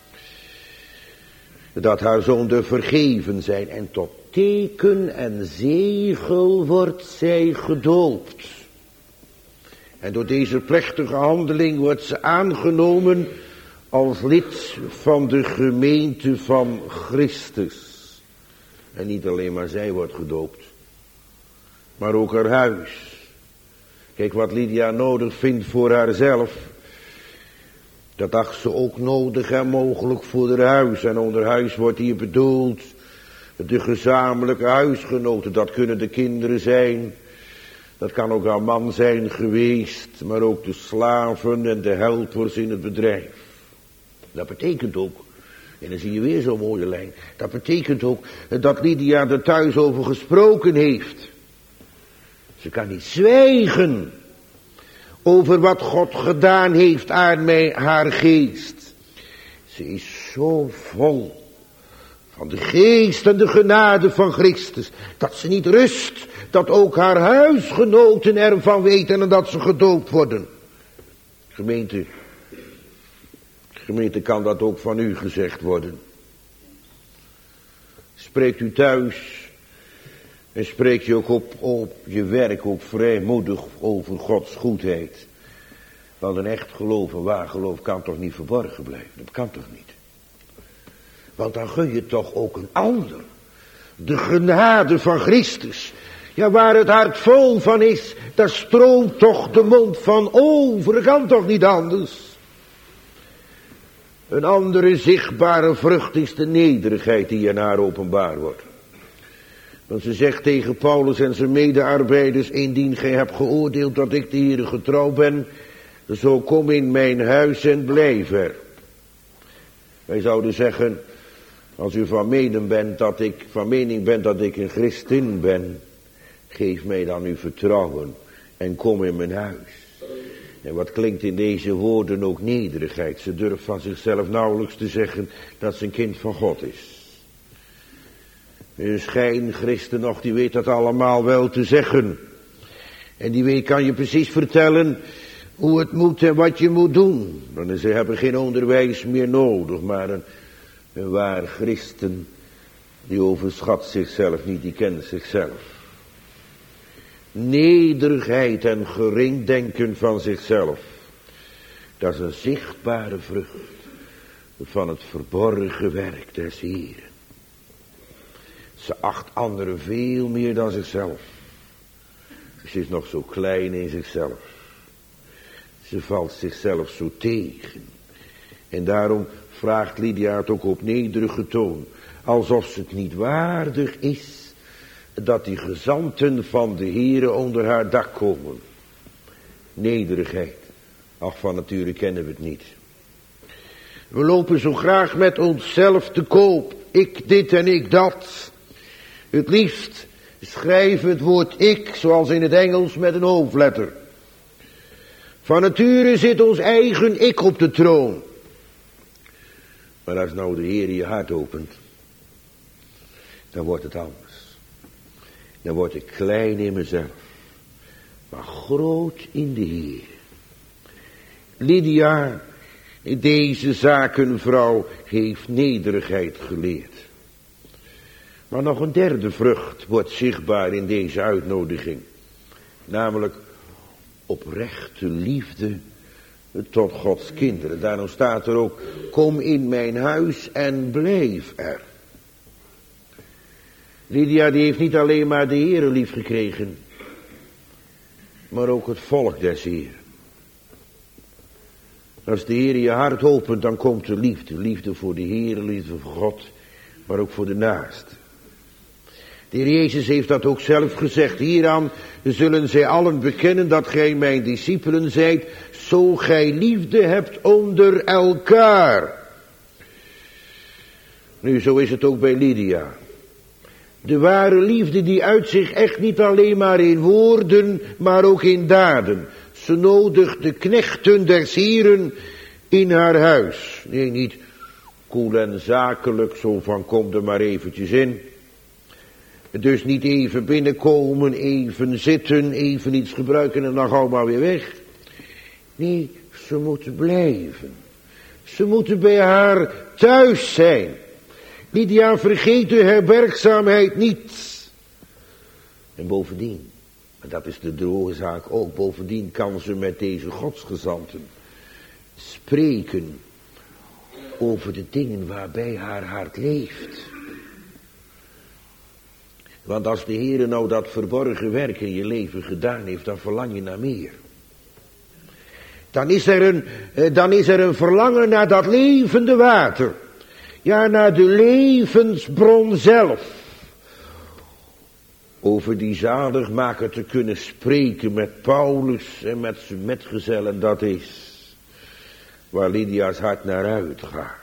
dat haar zonden vergeven zijn. En tot teken en zegel wordt zij gedoopt. En door deze plechtige handeling wordt ze aangenomen als lid van de gemeente van Christus. En niet alleen maar zij wordt gedoopt, maar ook haar huis. Kijk wat Lydia nodig vindt voor haarzelf. Dat dacht ze ook nodig en mogelijk voor haar huis. En onder huis wordt hier bedoeld de gezamenlijke huisgenoten. Dat kunnen de kinderen zijn. Dat kan ook haar man zijn geweest. Maar ook de slaven en de helpers in het bedrijf. Dat betekent ook, en dan zie je weer zo'n mooie lijn. Dat betekent ook dat Lydia er thuis over gesproken heeft. Ze kan niet zwijgen over wat God gedaan heeft aan mij, haar geest. Ze is zo vol van de geest en de genade van Christus, dat ze niet rust, dat ook haar huisgenoten ervan weten en dat ze gedoopt worden. Gemeente, gemeente, kan dat ook van u gezegd worden? Spreekt u thuis en spreekt u ook op, op je werk ook vrijmoedig over Gods goedheid. Want een echt geloof, een waar geloof kan toch niet verborgen blijven? Dat kan toch niet? Want dan gun je toch ook een ander de genade van Christus. Ja, waar het hart vol van is, daar stroomt toch de mond van over. Dat kan toch niet anders? Een andere zichtbare vrucht is de nederigheid die in haar openbaar wordt. Want ze zegt tegen Paulus en zijn medearbeiders: indien gij hebt geoordeeld dat ik de Heere getrouw ben, zo kom in mijn huis en blijf er. Wij zouden zeggen, als u van mening bent dat ik, van mening bent dat ik een christen ben, geef mij dan uw vertrouwen en kom in mijn huis. En wat klinkt in deze woorden ook nederigheid. Ze durft van zichzelf nauwelijks te zeggen dat ze een kind van God is. Een schijnchristen nog, die weet dat allemaal wel te zeggen. En die weet, kan je precies vertellen hoe het moet en wat je moet doen. Dan ze hebben geen onderwijs meer nodig, maar een, een waar christen, die overschat zichzelf niet, die kent zichzelf. Nederigheid en gering denken van zichzelf, dat is een zichtbare vrucht van het verborgen werk des Heeren. Ze acht anderen veel meer dan zichzelf. Ze is nog zo klein in zichzelf. Ze valt zichzelf zo tegen. En daarom vraagt Lydia het ook op nederige toon, alsof ze het niet waardig is dat die gezanten van de Heere onder haar dak komen. Nederigheid. Ach, van nature kennen we het niet. We lopen zo graag met onszelf te koop. Ik dit en ik dat. Het liefst schrijven het woord ik, zoals in het Engels, met een hoofdletter. Van nature zit ons eigen ik op de troon. Maar als nou de Heer je hart opent, dan wordt het anders. Dan word ik klein in mezelf, maar groot in de Heer. Lydia, deze zakenvrouw, heeft nederigheid geleerd. Maar nog een derde vrucht wordt zichtbaar in deze uitnodiging. Namelijk oprechte liefde tot Gods kinderen. Daarom staat er ook, kom in mijn huis en blijf er. Lydia die heeft niet alleen maar de Heere lief gekregen, maar ook het volk des Heeren. Als de Heer je hart opent, dan komt de liefde. Liefde voor de Heere, liefde voor God, maar ook voor de naaste. De Heer Jezus heeft dat ook zelf gezegd. Hieraan zullen zij allen bekennen dat gij mijn discipelen zijt, zo gij liefde hebt onder elkaar. Nu, zo is het ook bij Lydia. De ware liefde die uit zich echt niet alleen maar in woorden, maar ook in daden. Ze nodigt de knechten des Heren in haar huis. Nee, niet koel en zakelijk, zo van kom er maar eventjes in. Dus niet even binnenkomen, even zitten, even iets gebruiken en dan gauw maar weer weg. Nee, ze moeten blijven. Ze moeten bij haar thuis zijn. Lydia, vergeet de herbergzaamheid niet. En bovendien, en dat is de droge zaak ook, bovendien kan ze met deze godsgezanten spreken over de dingen waarbij haar hart leeft. Want als de Heere nou dat verborgen werk in je leven gedaan heeft, dan verlang je naar meer. Dan is er een, dan is er een verlangen naar dat levende water. Ja, naar de levensbron zelf. Over die zaligmaker te kunnen spreken met Paulus en met zijn metgezellen, dat is waar Lydia's hart naar uitgaat.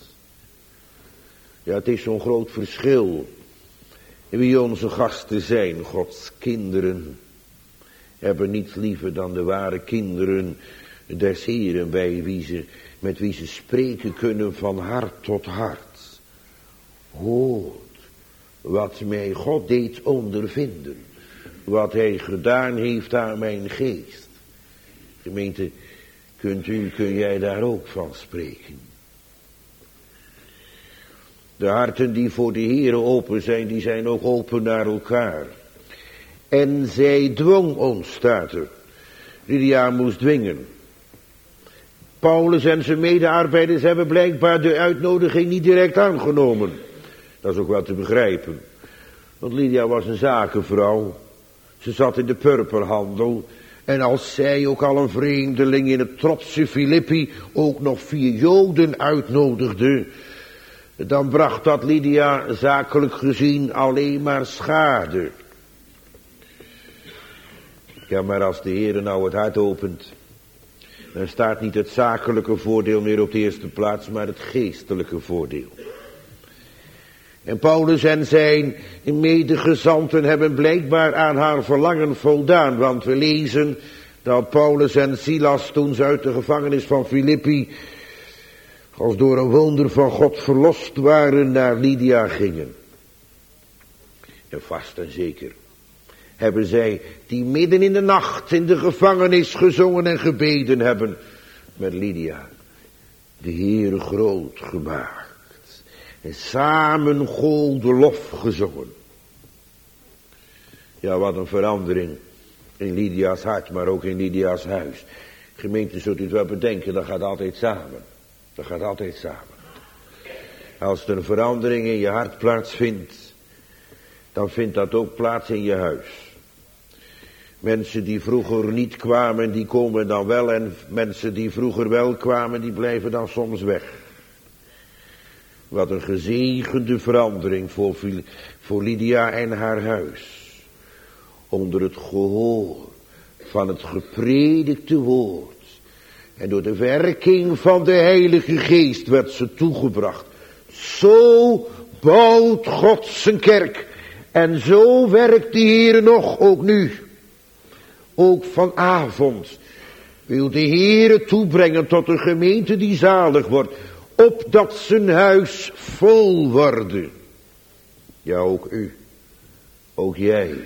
Ja, het is zo'n groot verschil wie onze gasten zijn. Gods kinderen hebben niets liever dan de ware kinderen des Heeren, bij wie ze, met wie ze spreken kunnen van hart tot hart. Hoort wat mij God deed ondervinden, wat hij gedaan heeft aan mijn geest. Gemeente, kunt u, kun jij daar ook van spreken? De harten die voor de Heere open zijn, die zijn ook open naar elkaar. En zij dwong ons, staat er. Lydia moest dwingen. Paulus en zijn medearbeiders hebben blijkbaar de uitnodiging niet direct aangenomen. Dat is ook wel te begrijpen. Want Lydia was een zakenvrouw. Ze zat in de purperhandel. En als zij, ook al een vreemdeling in het trotse Filippi, ook nog vier Joden uitnodigde, dan bracht dat Lydia zakelijk gezien alleen maar schade. Ja, maar als de Heer nou het hart opent, dan staat niet het zakelijke voordeel meer op de eerste plaats, maar het geestelijke voordeel. En Paulus en zijn medegezanten hebben blijkbaar aan haar verlangen voldaan, want we lezen dat Paulus en Silas, toen ze uit de gevangenis van Filippi als door een wonder van God verlost waren, naar Lydia gingen. En vast en zeker hebben zij, die midden in de nacht in de gevangenis gezongen en gebeden hebben, met Lydia de Heere groot gemaakt. En samen golde lof gezongen. Ja, wat een verandering in Lydia's hart, maar ook in Lydia's huis. Gemeente, zult u het wel bedenken, dat gaat altijd samen. Dat gaat altijd samen. Als er een verandering in je hart plaatsvindt, dan vindt dat ook plaats in je huis. Mensen die vroeger niet kwamen, die komen dan wel. En mensen die vroeger wel kwamen, die blijven dan soms weg. Wat een gezegende verandering voor, voor Lydia en haar huis. Onder het gehoor van het gepredikte woord. En door de werking van de Heilige Geest werd ze toegebracht. Zo bouwt God zijn kerk. En zo werkt de Heer nog, ook nu. Ook vanavond wil de Heer toebrengen tot een gemeente die zalig wordt. Opdat zijn huis vol worden. Ja, ook u. Ook jij.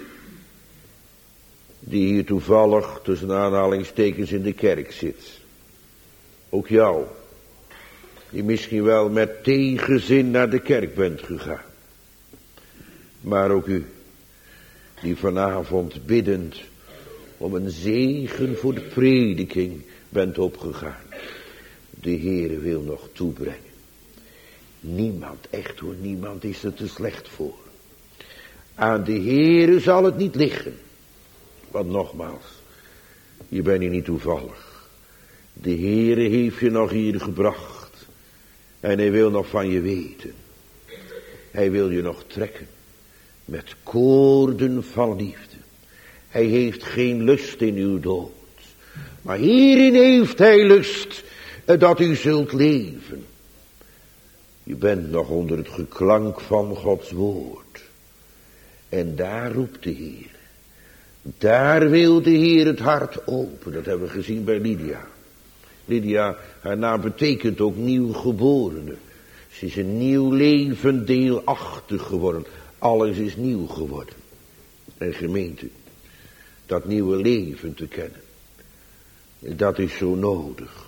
Die hier toevallig tussen aanhalingstekens in de kerk zit. Ook jou. Die misschien wel met tegenzin naar de kerk bent gegaan. Maar ook u. Die vanavond biddend om een zegen voor de prediking bent opgegaan. De Heere wil nog toebrengen. Niemand, echt hoor, niemand is er te slecht voor. Aan de Heere zal het niet liggen. Want nogmaals, je bent hier niet toevallig. De Heere heeft je nog hier gebracht. En hij wil nog van je weten. Hij wil je nog trekken. Met koorden van liefde. Hij heeft geen lust in uw dood. Maar hierin heeft hij lust dat u zult leven. Je bent nog onder het geklank van Gods woord. En daar roept de Heer. Daar wil de Heer het hart open. Dat hebben we gezien bij Lydia. Lydia, haar naam betekent ook nieuw geborene. Ze is een nieuw leven deelachtig geworden. Alles is nieuw geworden. En gemeente, dat nieuwe leven te kennen. Dat is zo nodig.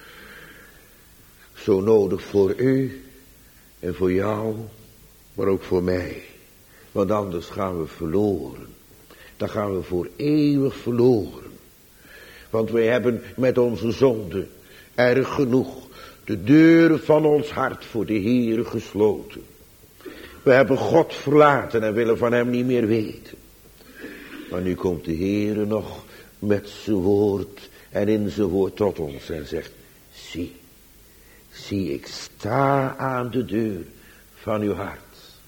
Zo nodig voor u en voor jou, maar ook voor mij. Want anders gaan we verloren. Dan gaan we voor eeuwig verloren. Want wij hebben met onze zonde erg genoeg de deuren van ons hart voor de Heere gesloten. We hebben God verlaten en willen van hem niet meer weten. Maar nu komt de Heere nog met zijn woord en in zijn woord tot ons en zegt: zie, zie, ik sta aan de deur van uw hart.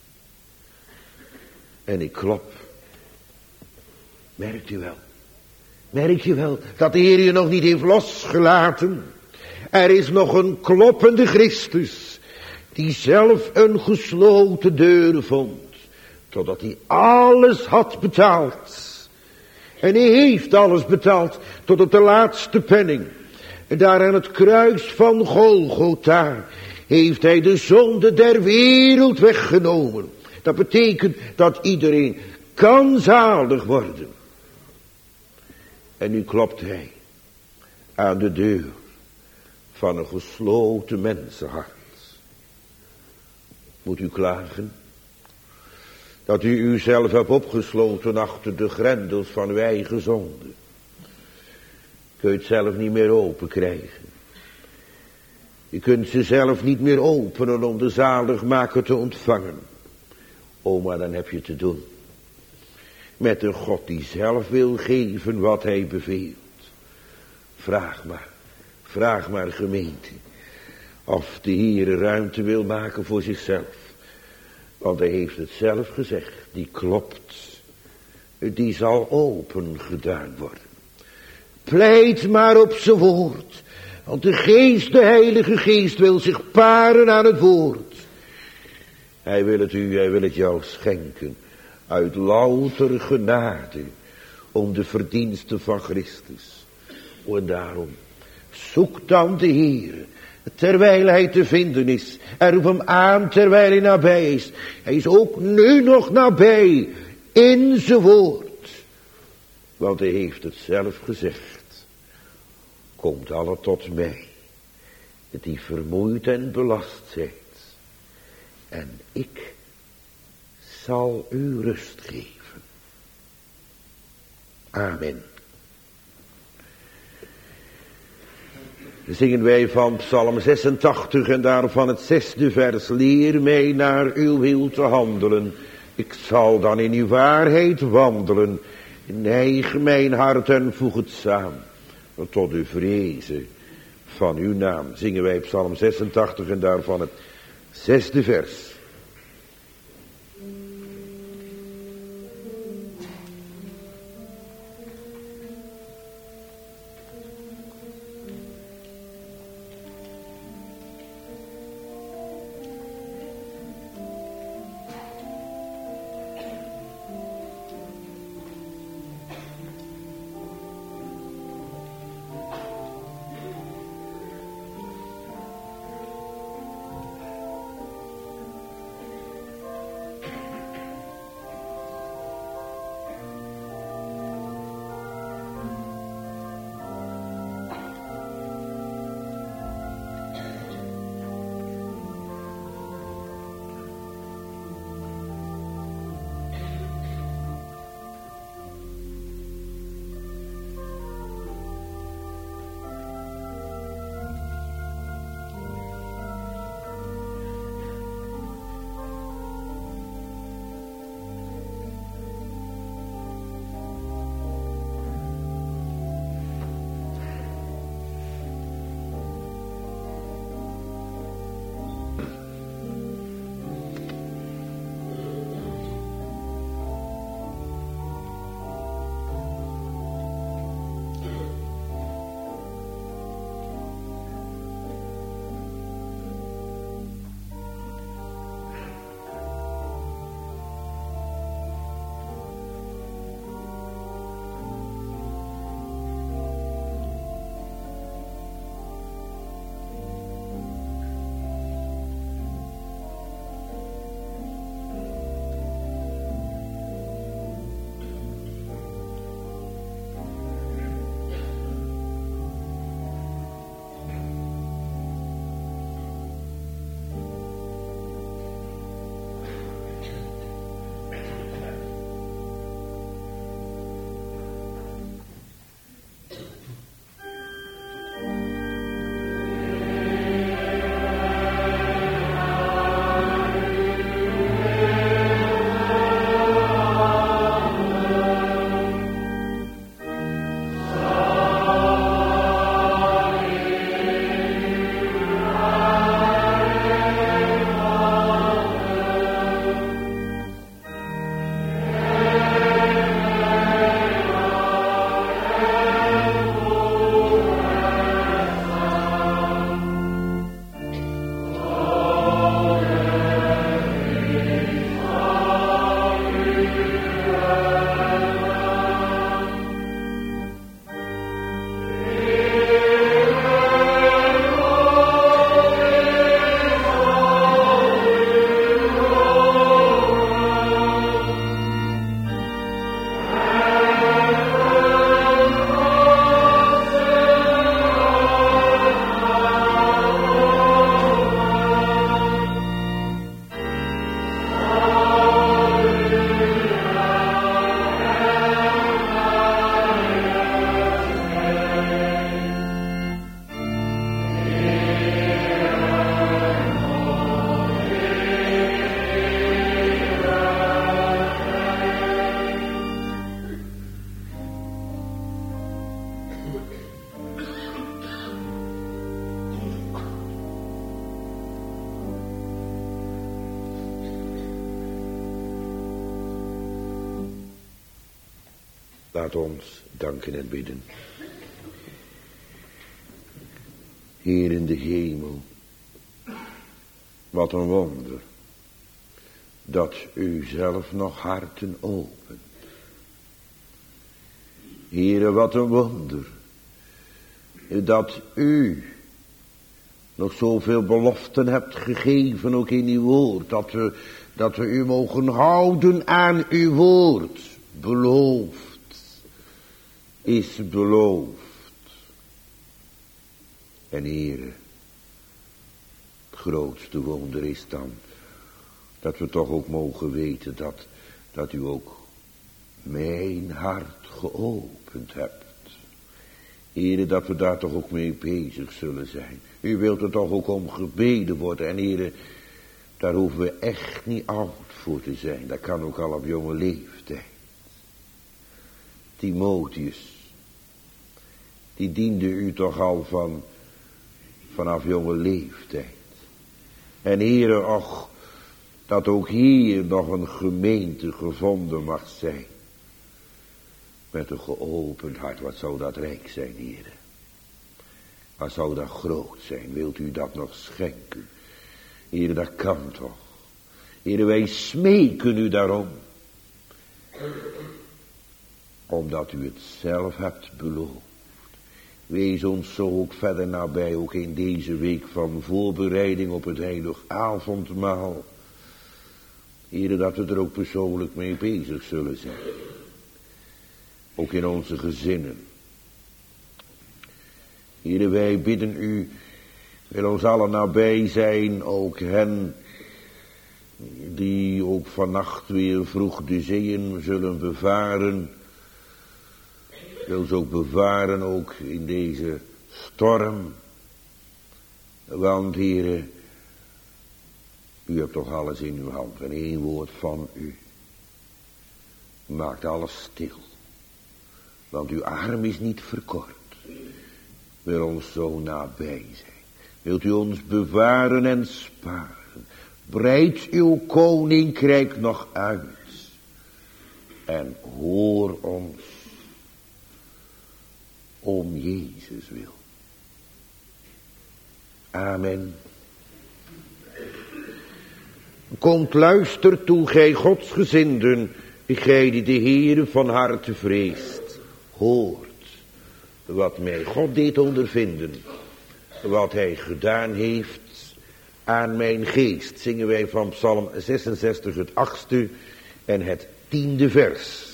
En ik klop. Merkt u wel? Merk je wel dat de Heer je nog niet heeft losgelaten? Er is nog een kloppende Christus, die zelf een gesloten deur vond, totdat hij alles had betaald. En hij heeft alles betaald tot op de laatste penning. En daar aan het kruis van Golgotha heeft hij de zonde der wereld weggenomen. Dat betekent dat iedereen kan zalig worden. En nu klopt hij aan de deur van een gesloten mensenhart. Moet u klagen dat u uzelf hebt opgesloten achter de grendels van uw eigen zonde? Kun je het zelf niet meer open krijgen. Je kunt ze zelf niet meer openen om de zaligmaker te ontvangen. O, maar dan heb je te doen met een God die zelf wil geven wat hij beveelt. Vraag maar, vraag maar gemeente. Of de Heere ruimte wil maken voor zichzelf. Want hij heeft het zelf gezegd. Die klopt. Die zal open gedaan worden. Pleit maar op zijn woord. Want de geest, de heilige geest wil zich paren aan het woord. Hij wil het u, hij wil het jou schenken. Uit louter genade. Om de verdiensten van Christus. En daarom. Zoek dan de Heere. Terwijl hij te vinden is. En roep hem aan terwijl hij nabij is. Hij is ook nu nog nabij. In zijn woord. Want hij heeft het zelf gezegd. Komt alle tot mij. Die vermoeid en belast zijt. En ik zal u rust geven. Amen. Dan zingen wij van Psalm zesentachtig en daarvan het zesde vers. Leer mij naar uw wil te handelen. Ik zal dan in uw waarheid wandelen. Neig mijn hart en voeg het samen. Tot de vrezen van uw naam. Zingen wij Psalm zesentachtig en daarvan het zesde vers. Laat ons danken en bidden. Heer in de hemel, wat een wonder, dat u zelf nog harten opent. Heere, wat een wonder, dat u nog zoveel beloften hebt gegeven, ook in uw woord, dat we, dat we u mogen houden aan uw woord. Beloofd is beloofd. En Heere, het grootste wonder is dan dat we toch ook mogen weten dat, dat u ook mijn hart geopend hebt. Heere, dat we daar toch ook mee bezig zullen zijn. U wilt er toch ook om gebeden worden. En Heere, daar hoeven we echt niet oud voor te zijn. Dat kan ook al op jonge leeftijd. Timotheus, die diende u toch al van, vanaf jonge leeftijd. En Heere, och, dat ook hier nog een gemeente gevonden mag zijn. Met een geopend hart, wat zou dat rijk zijn, Heere. Wat zou dat groot zijn, wilt u dat nog schenken? Heere, dat kan toch. Heere, wij smeken u daarom. Omdat u het zelf hebt beloofd. Wees ons zo ook verder nabij, ook in deze week van voorbereiding op het heilig avondmaal. Heere, dat we er ook persoonlijk mee bezig zullen zijn. Ook in onze gezinnen. Heere, wij bidden u, wil ons allen nabij zijn, ook hen die ook vannacht weer vroeg de zeeën zullen bevaren. Wil ze ook bevaren, ook in deze storm. Want Heere, u hebt toch alles in uw hand. En één woord van u maakt alles stil. Want uw arm is niet verkort. Wil ons zo nabij zijn. Wilt u ons bewaren en sparen. Breid uw koninkrijk nog uit. En hoor ons. Om Jezus wil. Amen. Komt luister toe, gij godsgezinden, gij die de Heere van harte vreest. Hoort wat mij God deed ondervinden, wat hij gedaan heeft aan mijn geest. Zingen wij van Psalm zesenzestig het achtste en het tiende vers.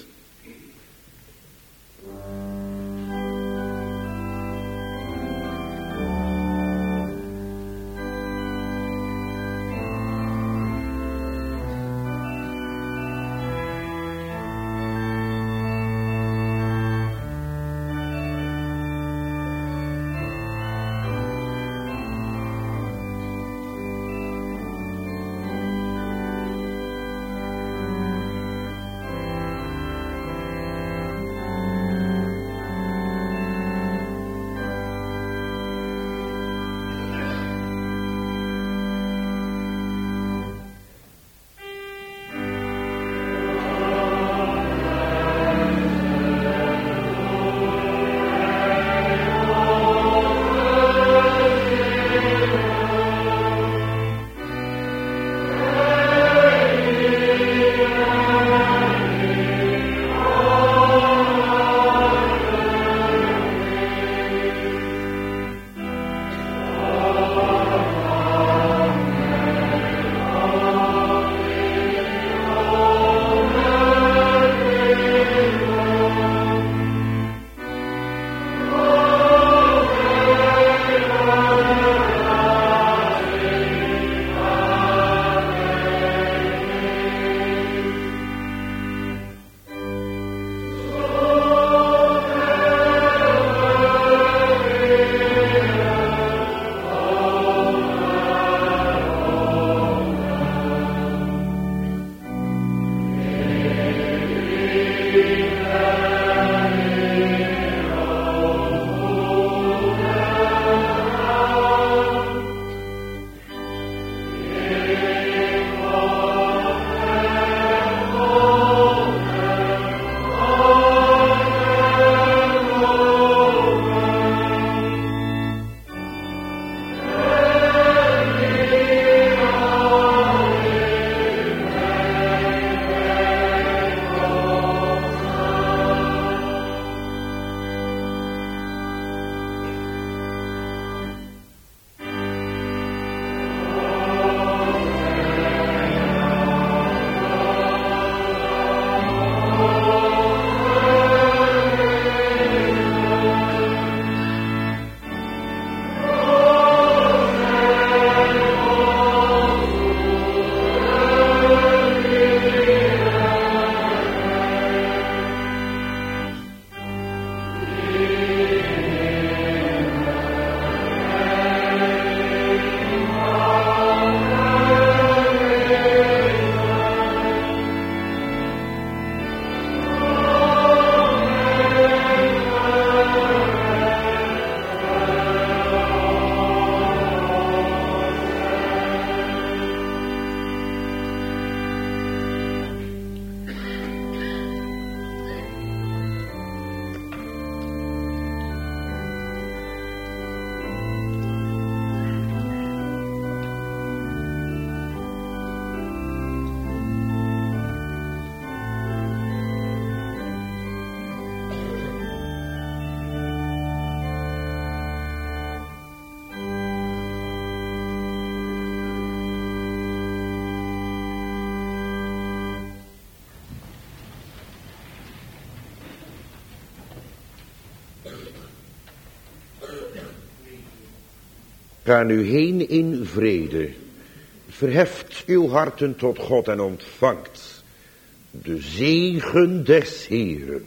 Ga nu heen in vrede. Verheft uw harten tot God en ontvangt de zegen des Heeren.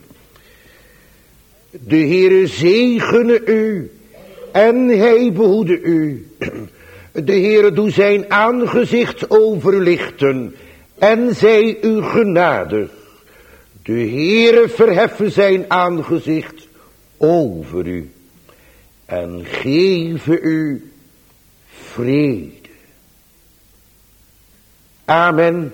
De Heere zegene u en hij behoede u. De Heere doe zijn aangezicht overlichten en zij u genadig. De Heere verheffen zijn aangezicht over u en geven u vrede. Amen.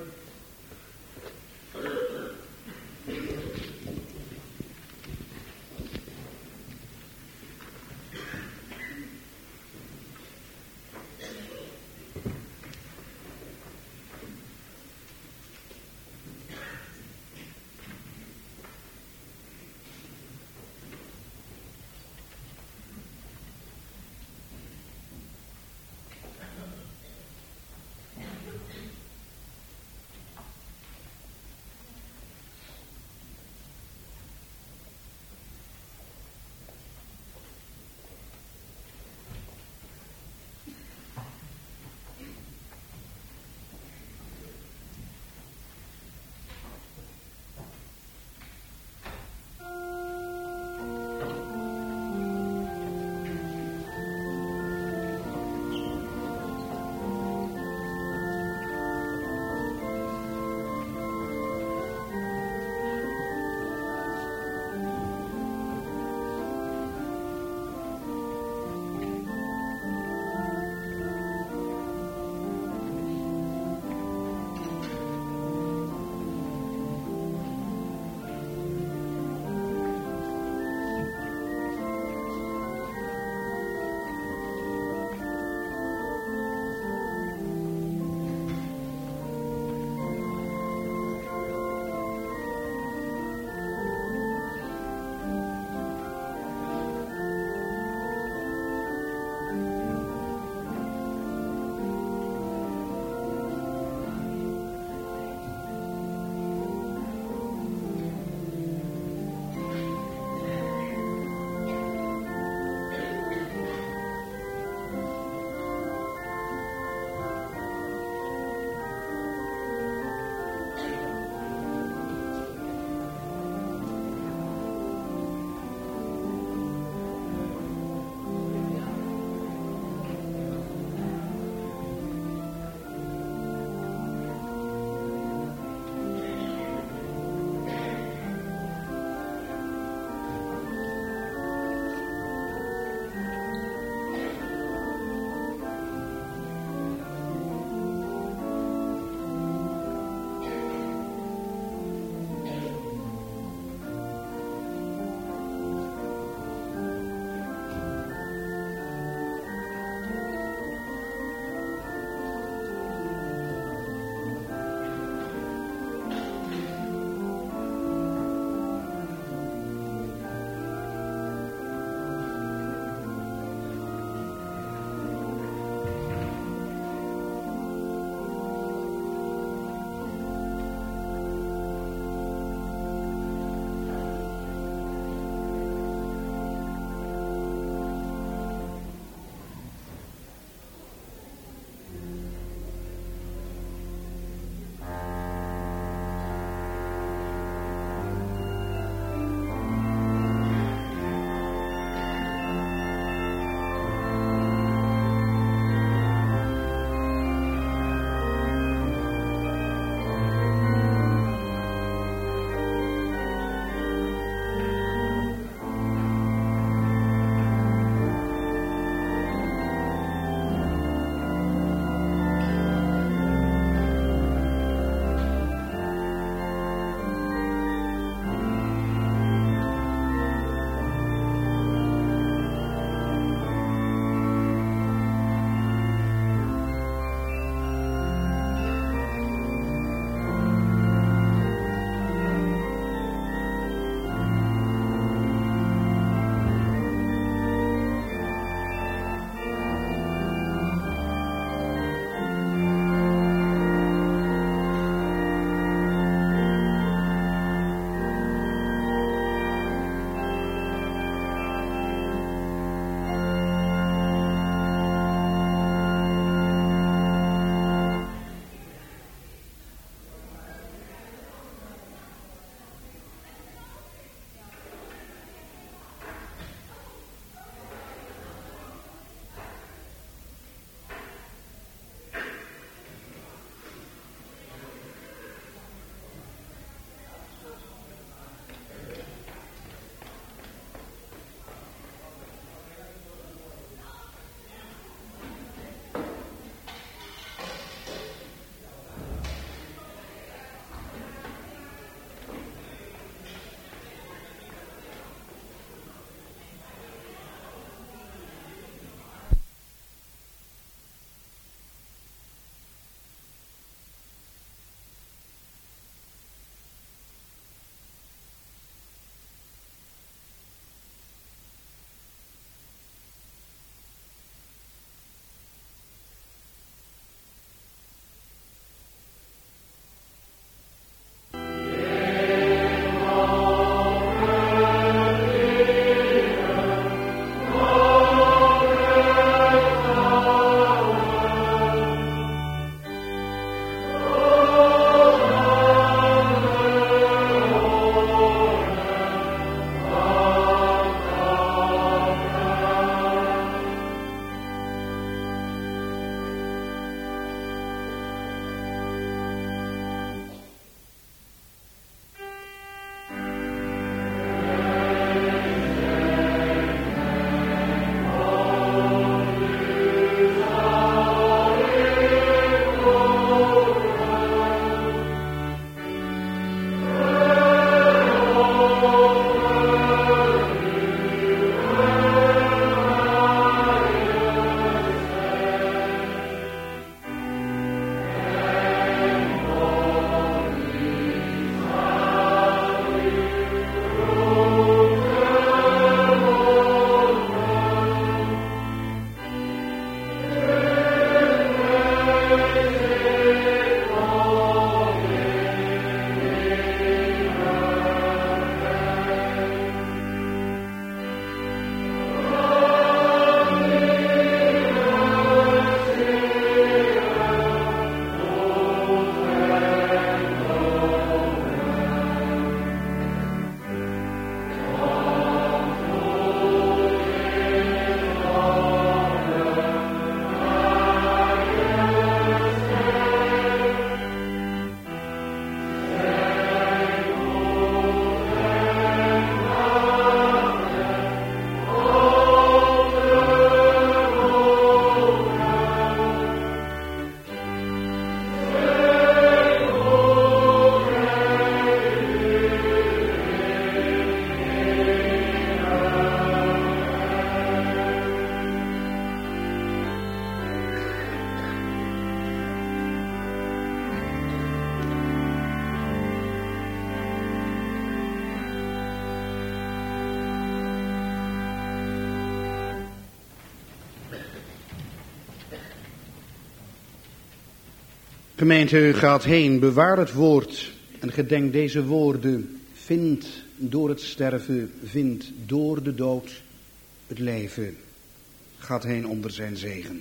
Gemeente, gaat heen, bewaar het woord en gedenk deze woorden. Vind door het sterven, vind door de dood het leven. Gaat heen onder zijn zegen.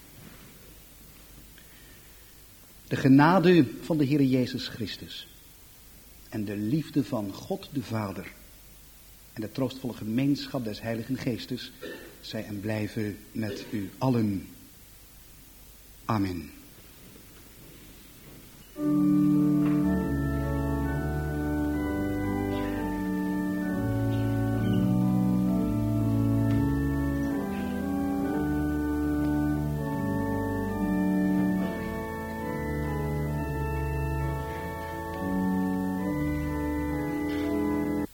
De genade van de Heer Jezus Christus en de liefde van God de Vader en de troostvolle gemeenschap des Heiligen Geestes zij en blijven met u allen. Amen.